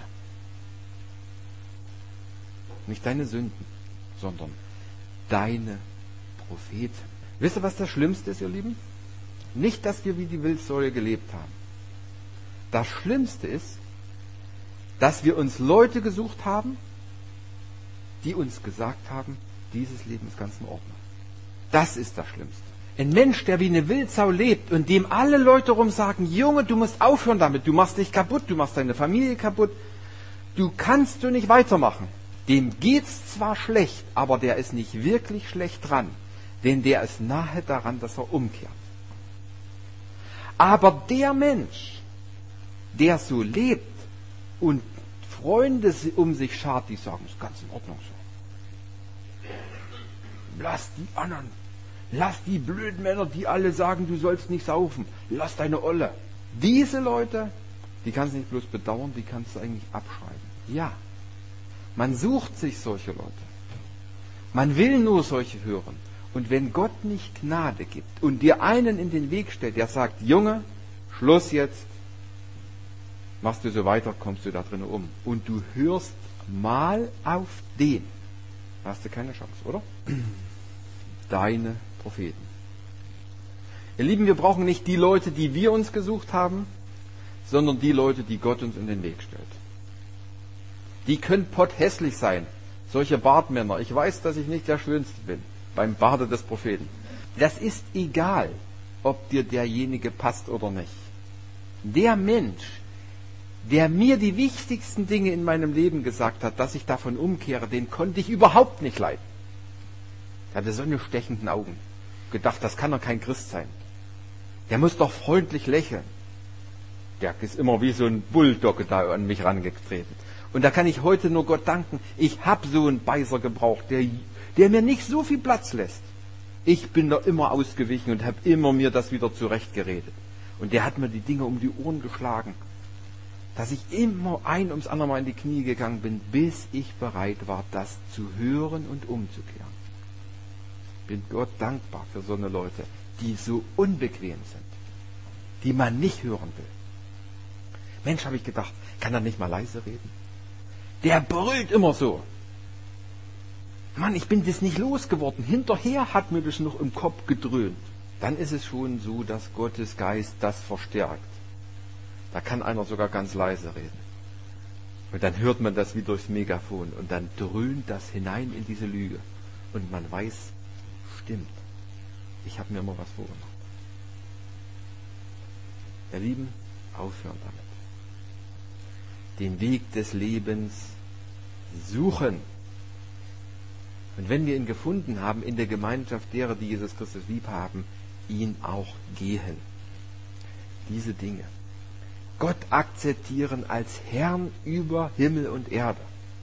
Nicht deine Sünden, sondern deine Propheten. Wisst ihr, was das Schlimmste ist, ihr Lieben? Nicht, dass wir wie die Wildsäue gelebt haben. Das Schlimmste ist, dass wir uns Leute gesucht haben, die uns gesagt haben, dieses Leben ist ganz in Ordnung. Das ist das Schlimmste. Ein Mensch, der wie eine Wildsau lebt und dem alle Leute rum sagen, Junge, du musst aufhören damit, du machst dich kaputt, du machst deine Familie kaputt, du kannst du nicht weitermachen. Dem geht's zwar schlecht, aber der ist nicht wirklich schlecht dran, denn der ist nahe daran, dass er umkehrt. Aber der Mensch, der so lebt und Freunde um sich schart, die sagen, ist ganz in Ordnung so. Lass die anderen, lass die blöden Männer, die alle sagen, du sollst nicht saufen, lass deine Olle. Diese Leute, die kannst du nicht bloß bedauern, die kannst du eigentlich abschreiben. Ja, man sucht sich solche Leute. Man will nur solche hören. Und wenn Gott nicht Gnade gibt und dir einen in den Weg stellt, der sagt, Junge, Schluss jetzt, machst du so weiter, kommst du da drin um. Und du hörst mal auf den, hast du keine Chance, oder? Deine Propheten. Ihr Lieben, wir brauchen nicht die Leute, die wir uns gesucht haben, sondern die Leute, die Gott uns in den Weg stellt. Die können potthässlich sein. Solche Bartmänner. Ich weiß, dass ich nicht der Schönste bin beim Barte des Propheten. Das ist egal, ob dir derjenige passt oder nicht. Der Mensch, der mir die wichtigsten Dinge in meinem Leben gesagt hat, dass ich davon umkehre, den konnte ich überhaupt nicht leiden. Er hatte so eine stechenden Augen. Gedacht, das kann doch kein Christ sein. Der muss doch freundlich lächeln. Der ist immer wie so ein Bulldogge da an mich rangetreten. Und da kann ich heute nur Gott danken, ich habe so einen Beißer gebraucht, der, der mir nicht so viel Platz lässt. Ich bin da immer ausgewichen und habe immer mir das wieder zurechtgeredet. Und der hat mir die Dinge um die Ohren geschlagen, dass ich immer ein ums andere Mal in die Knie gegangen bin, bis ich bereit war, das zu hören und umzukehren. Bin Gott dankbar für so eine Leute, die so unbequem sind, die man nicht hören will. Mensch, habe ich gedacht, kann er nicht mal leise reden? Der brüllt immer so. Mann, ich bin das nicht losgeworden. Hinterher hat mir das noch im Kopf gedröhnt. Dann ist es schon so, dass Gottes Geist das verstärkt. Da kann einer sogar ganz leise reden. Und dann hört man das wie durchs Megafon und dann dröhnt das hinein in diese Lüge. Und man weiß, stimmt, ich habe mir immer was vorgemacht. Ihr Lieben, aufhören damit. Den Weg des Lebens suchen. Und wenn wir ihn gefunden haben, in der Gemeinschaft derer, die Jesus Christus lieb haben, ihn auch gehen. Diese Dinge. Gott akzeptieren als Herrn über Himmel und Erde.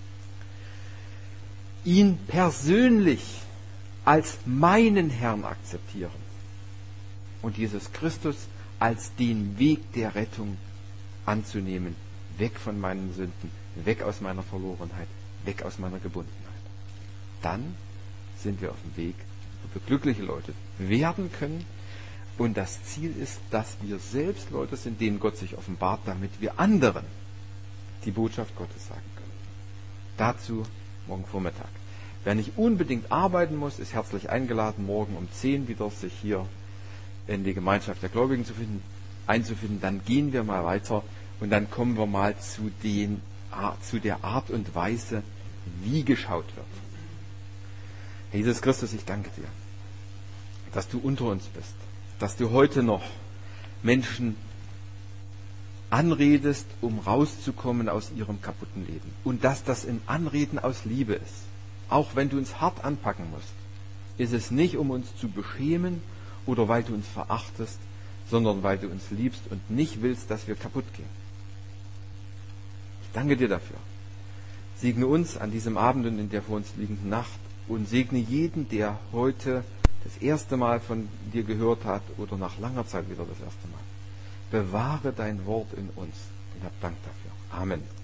Ihn persönlich als meinen Herrn akzeptieren. Und Jesus Christus als den Weg der Rettung anzunehmen. Weg von meinen Sünden, weg aus meiner Verlorenheit, weg aus meiner Gebundenheit. Dann sind wir auf dem Weg, wo wir glückliche Leute werden können. Und das Ziel ist, dass wir selbst Leute sind, denen Gott sich offenbart, damit wir anderen die Botschaft Gottes sagen können. Dazu morgen Vormittag. Wer nicht unbedingt arbeiten muss, ist herzlich eingeladen, morgen um zehn wieder sich hier in die Gemeinschaft der Gläubigen zu finden, einzufinden. Dann gehen wir mal weiter und dann kommen wir mal zu, den, zu der Art und Weise, wie geschaut wird. Herr Jesus Christus, ich danke dir, dass du unter uns bist, dass du heute noch Menschen anredest, um rauszukommen aus ihrem kaputten Leben. Und dass das ein Anreden aus Liebe ist. Auch wenn du uns hart anpacken musst, ist es nicht, um uns zu beschämen oder weil du uns verachtest, sondern weil du uns liebst und nicht willst, dass wir kaputt gehen. Ich danke dir dafür. Segne uns an diesem Abend und in der vor uns liegenden Nacht und segne jeden, der heute das erste Mal von dir gehört hat oder nach langer Zeit wieder das erste Mal. Bewahre dein Wort in uns und hab Dank dafür. Amen.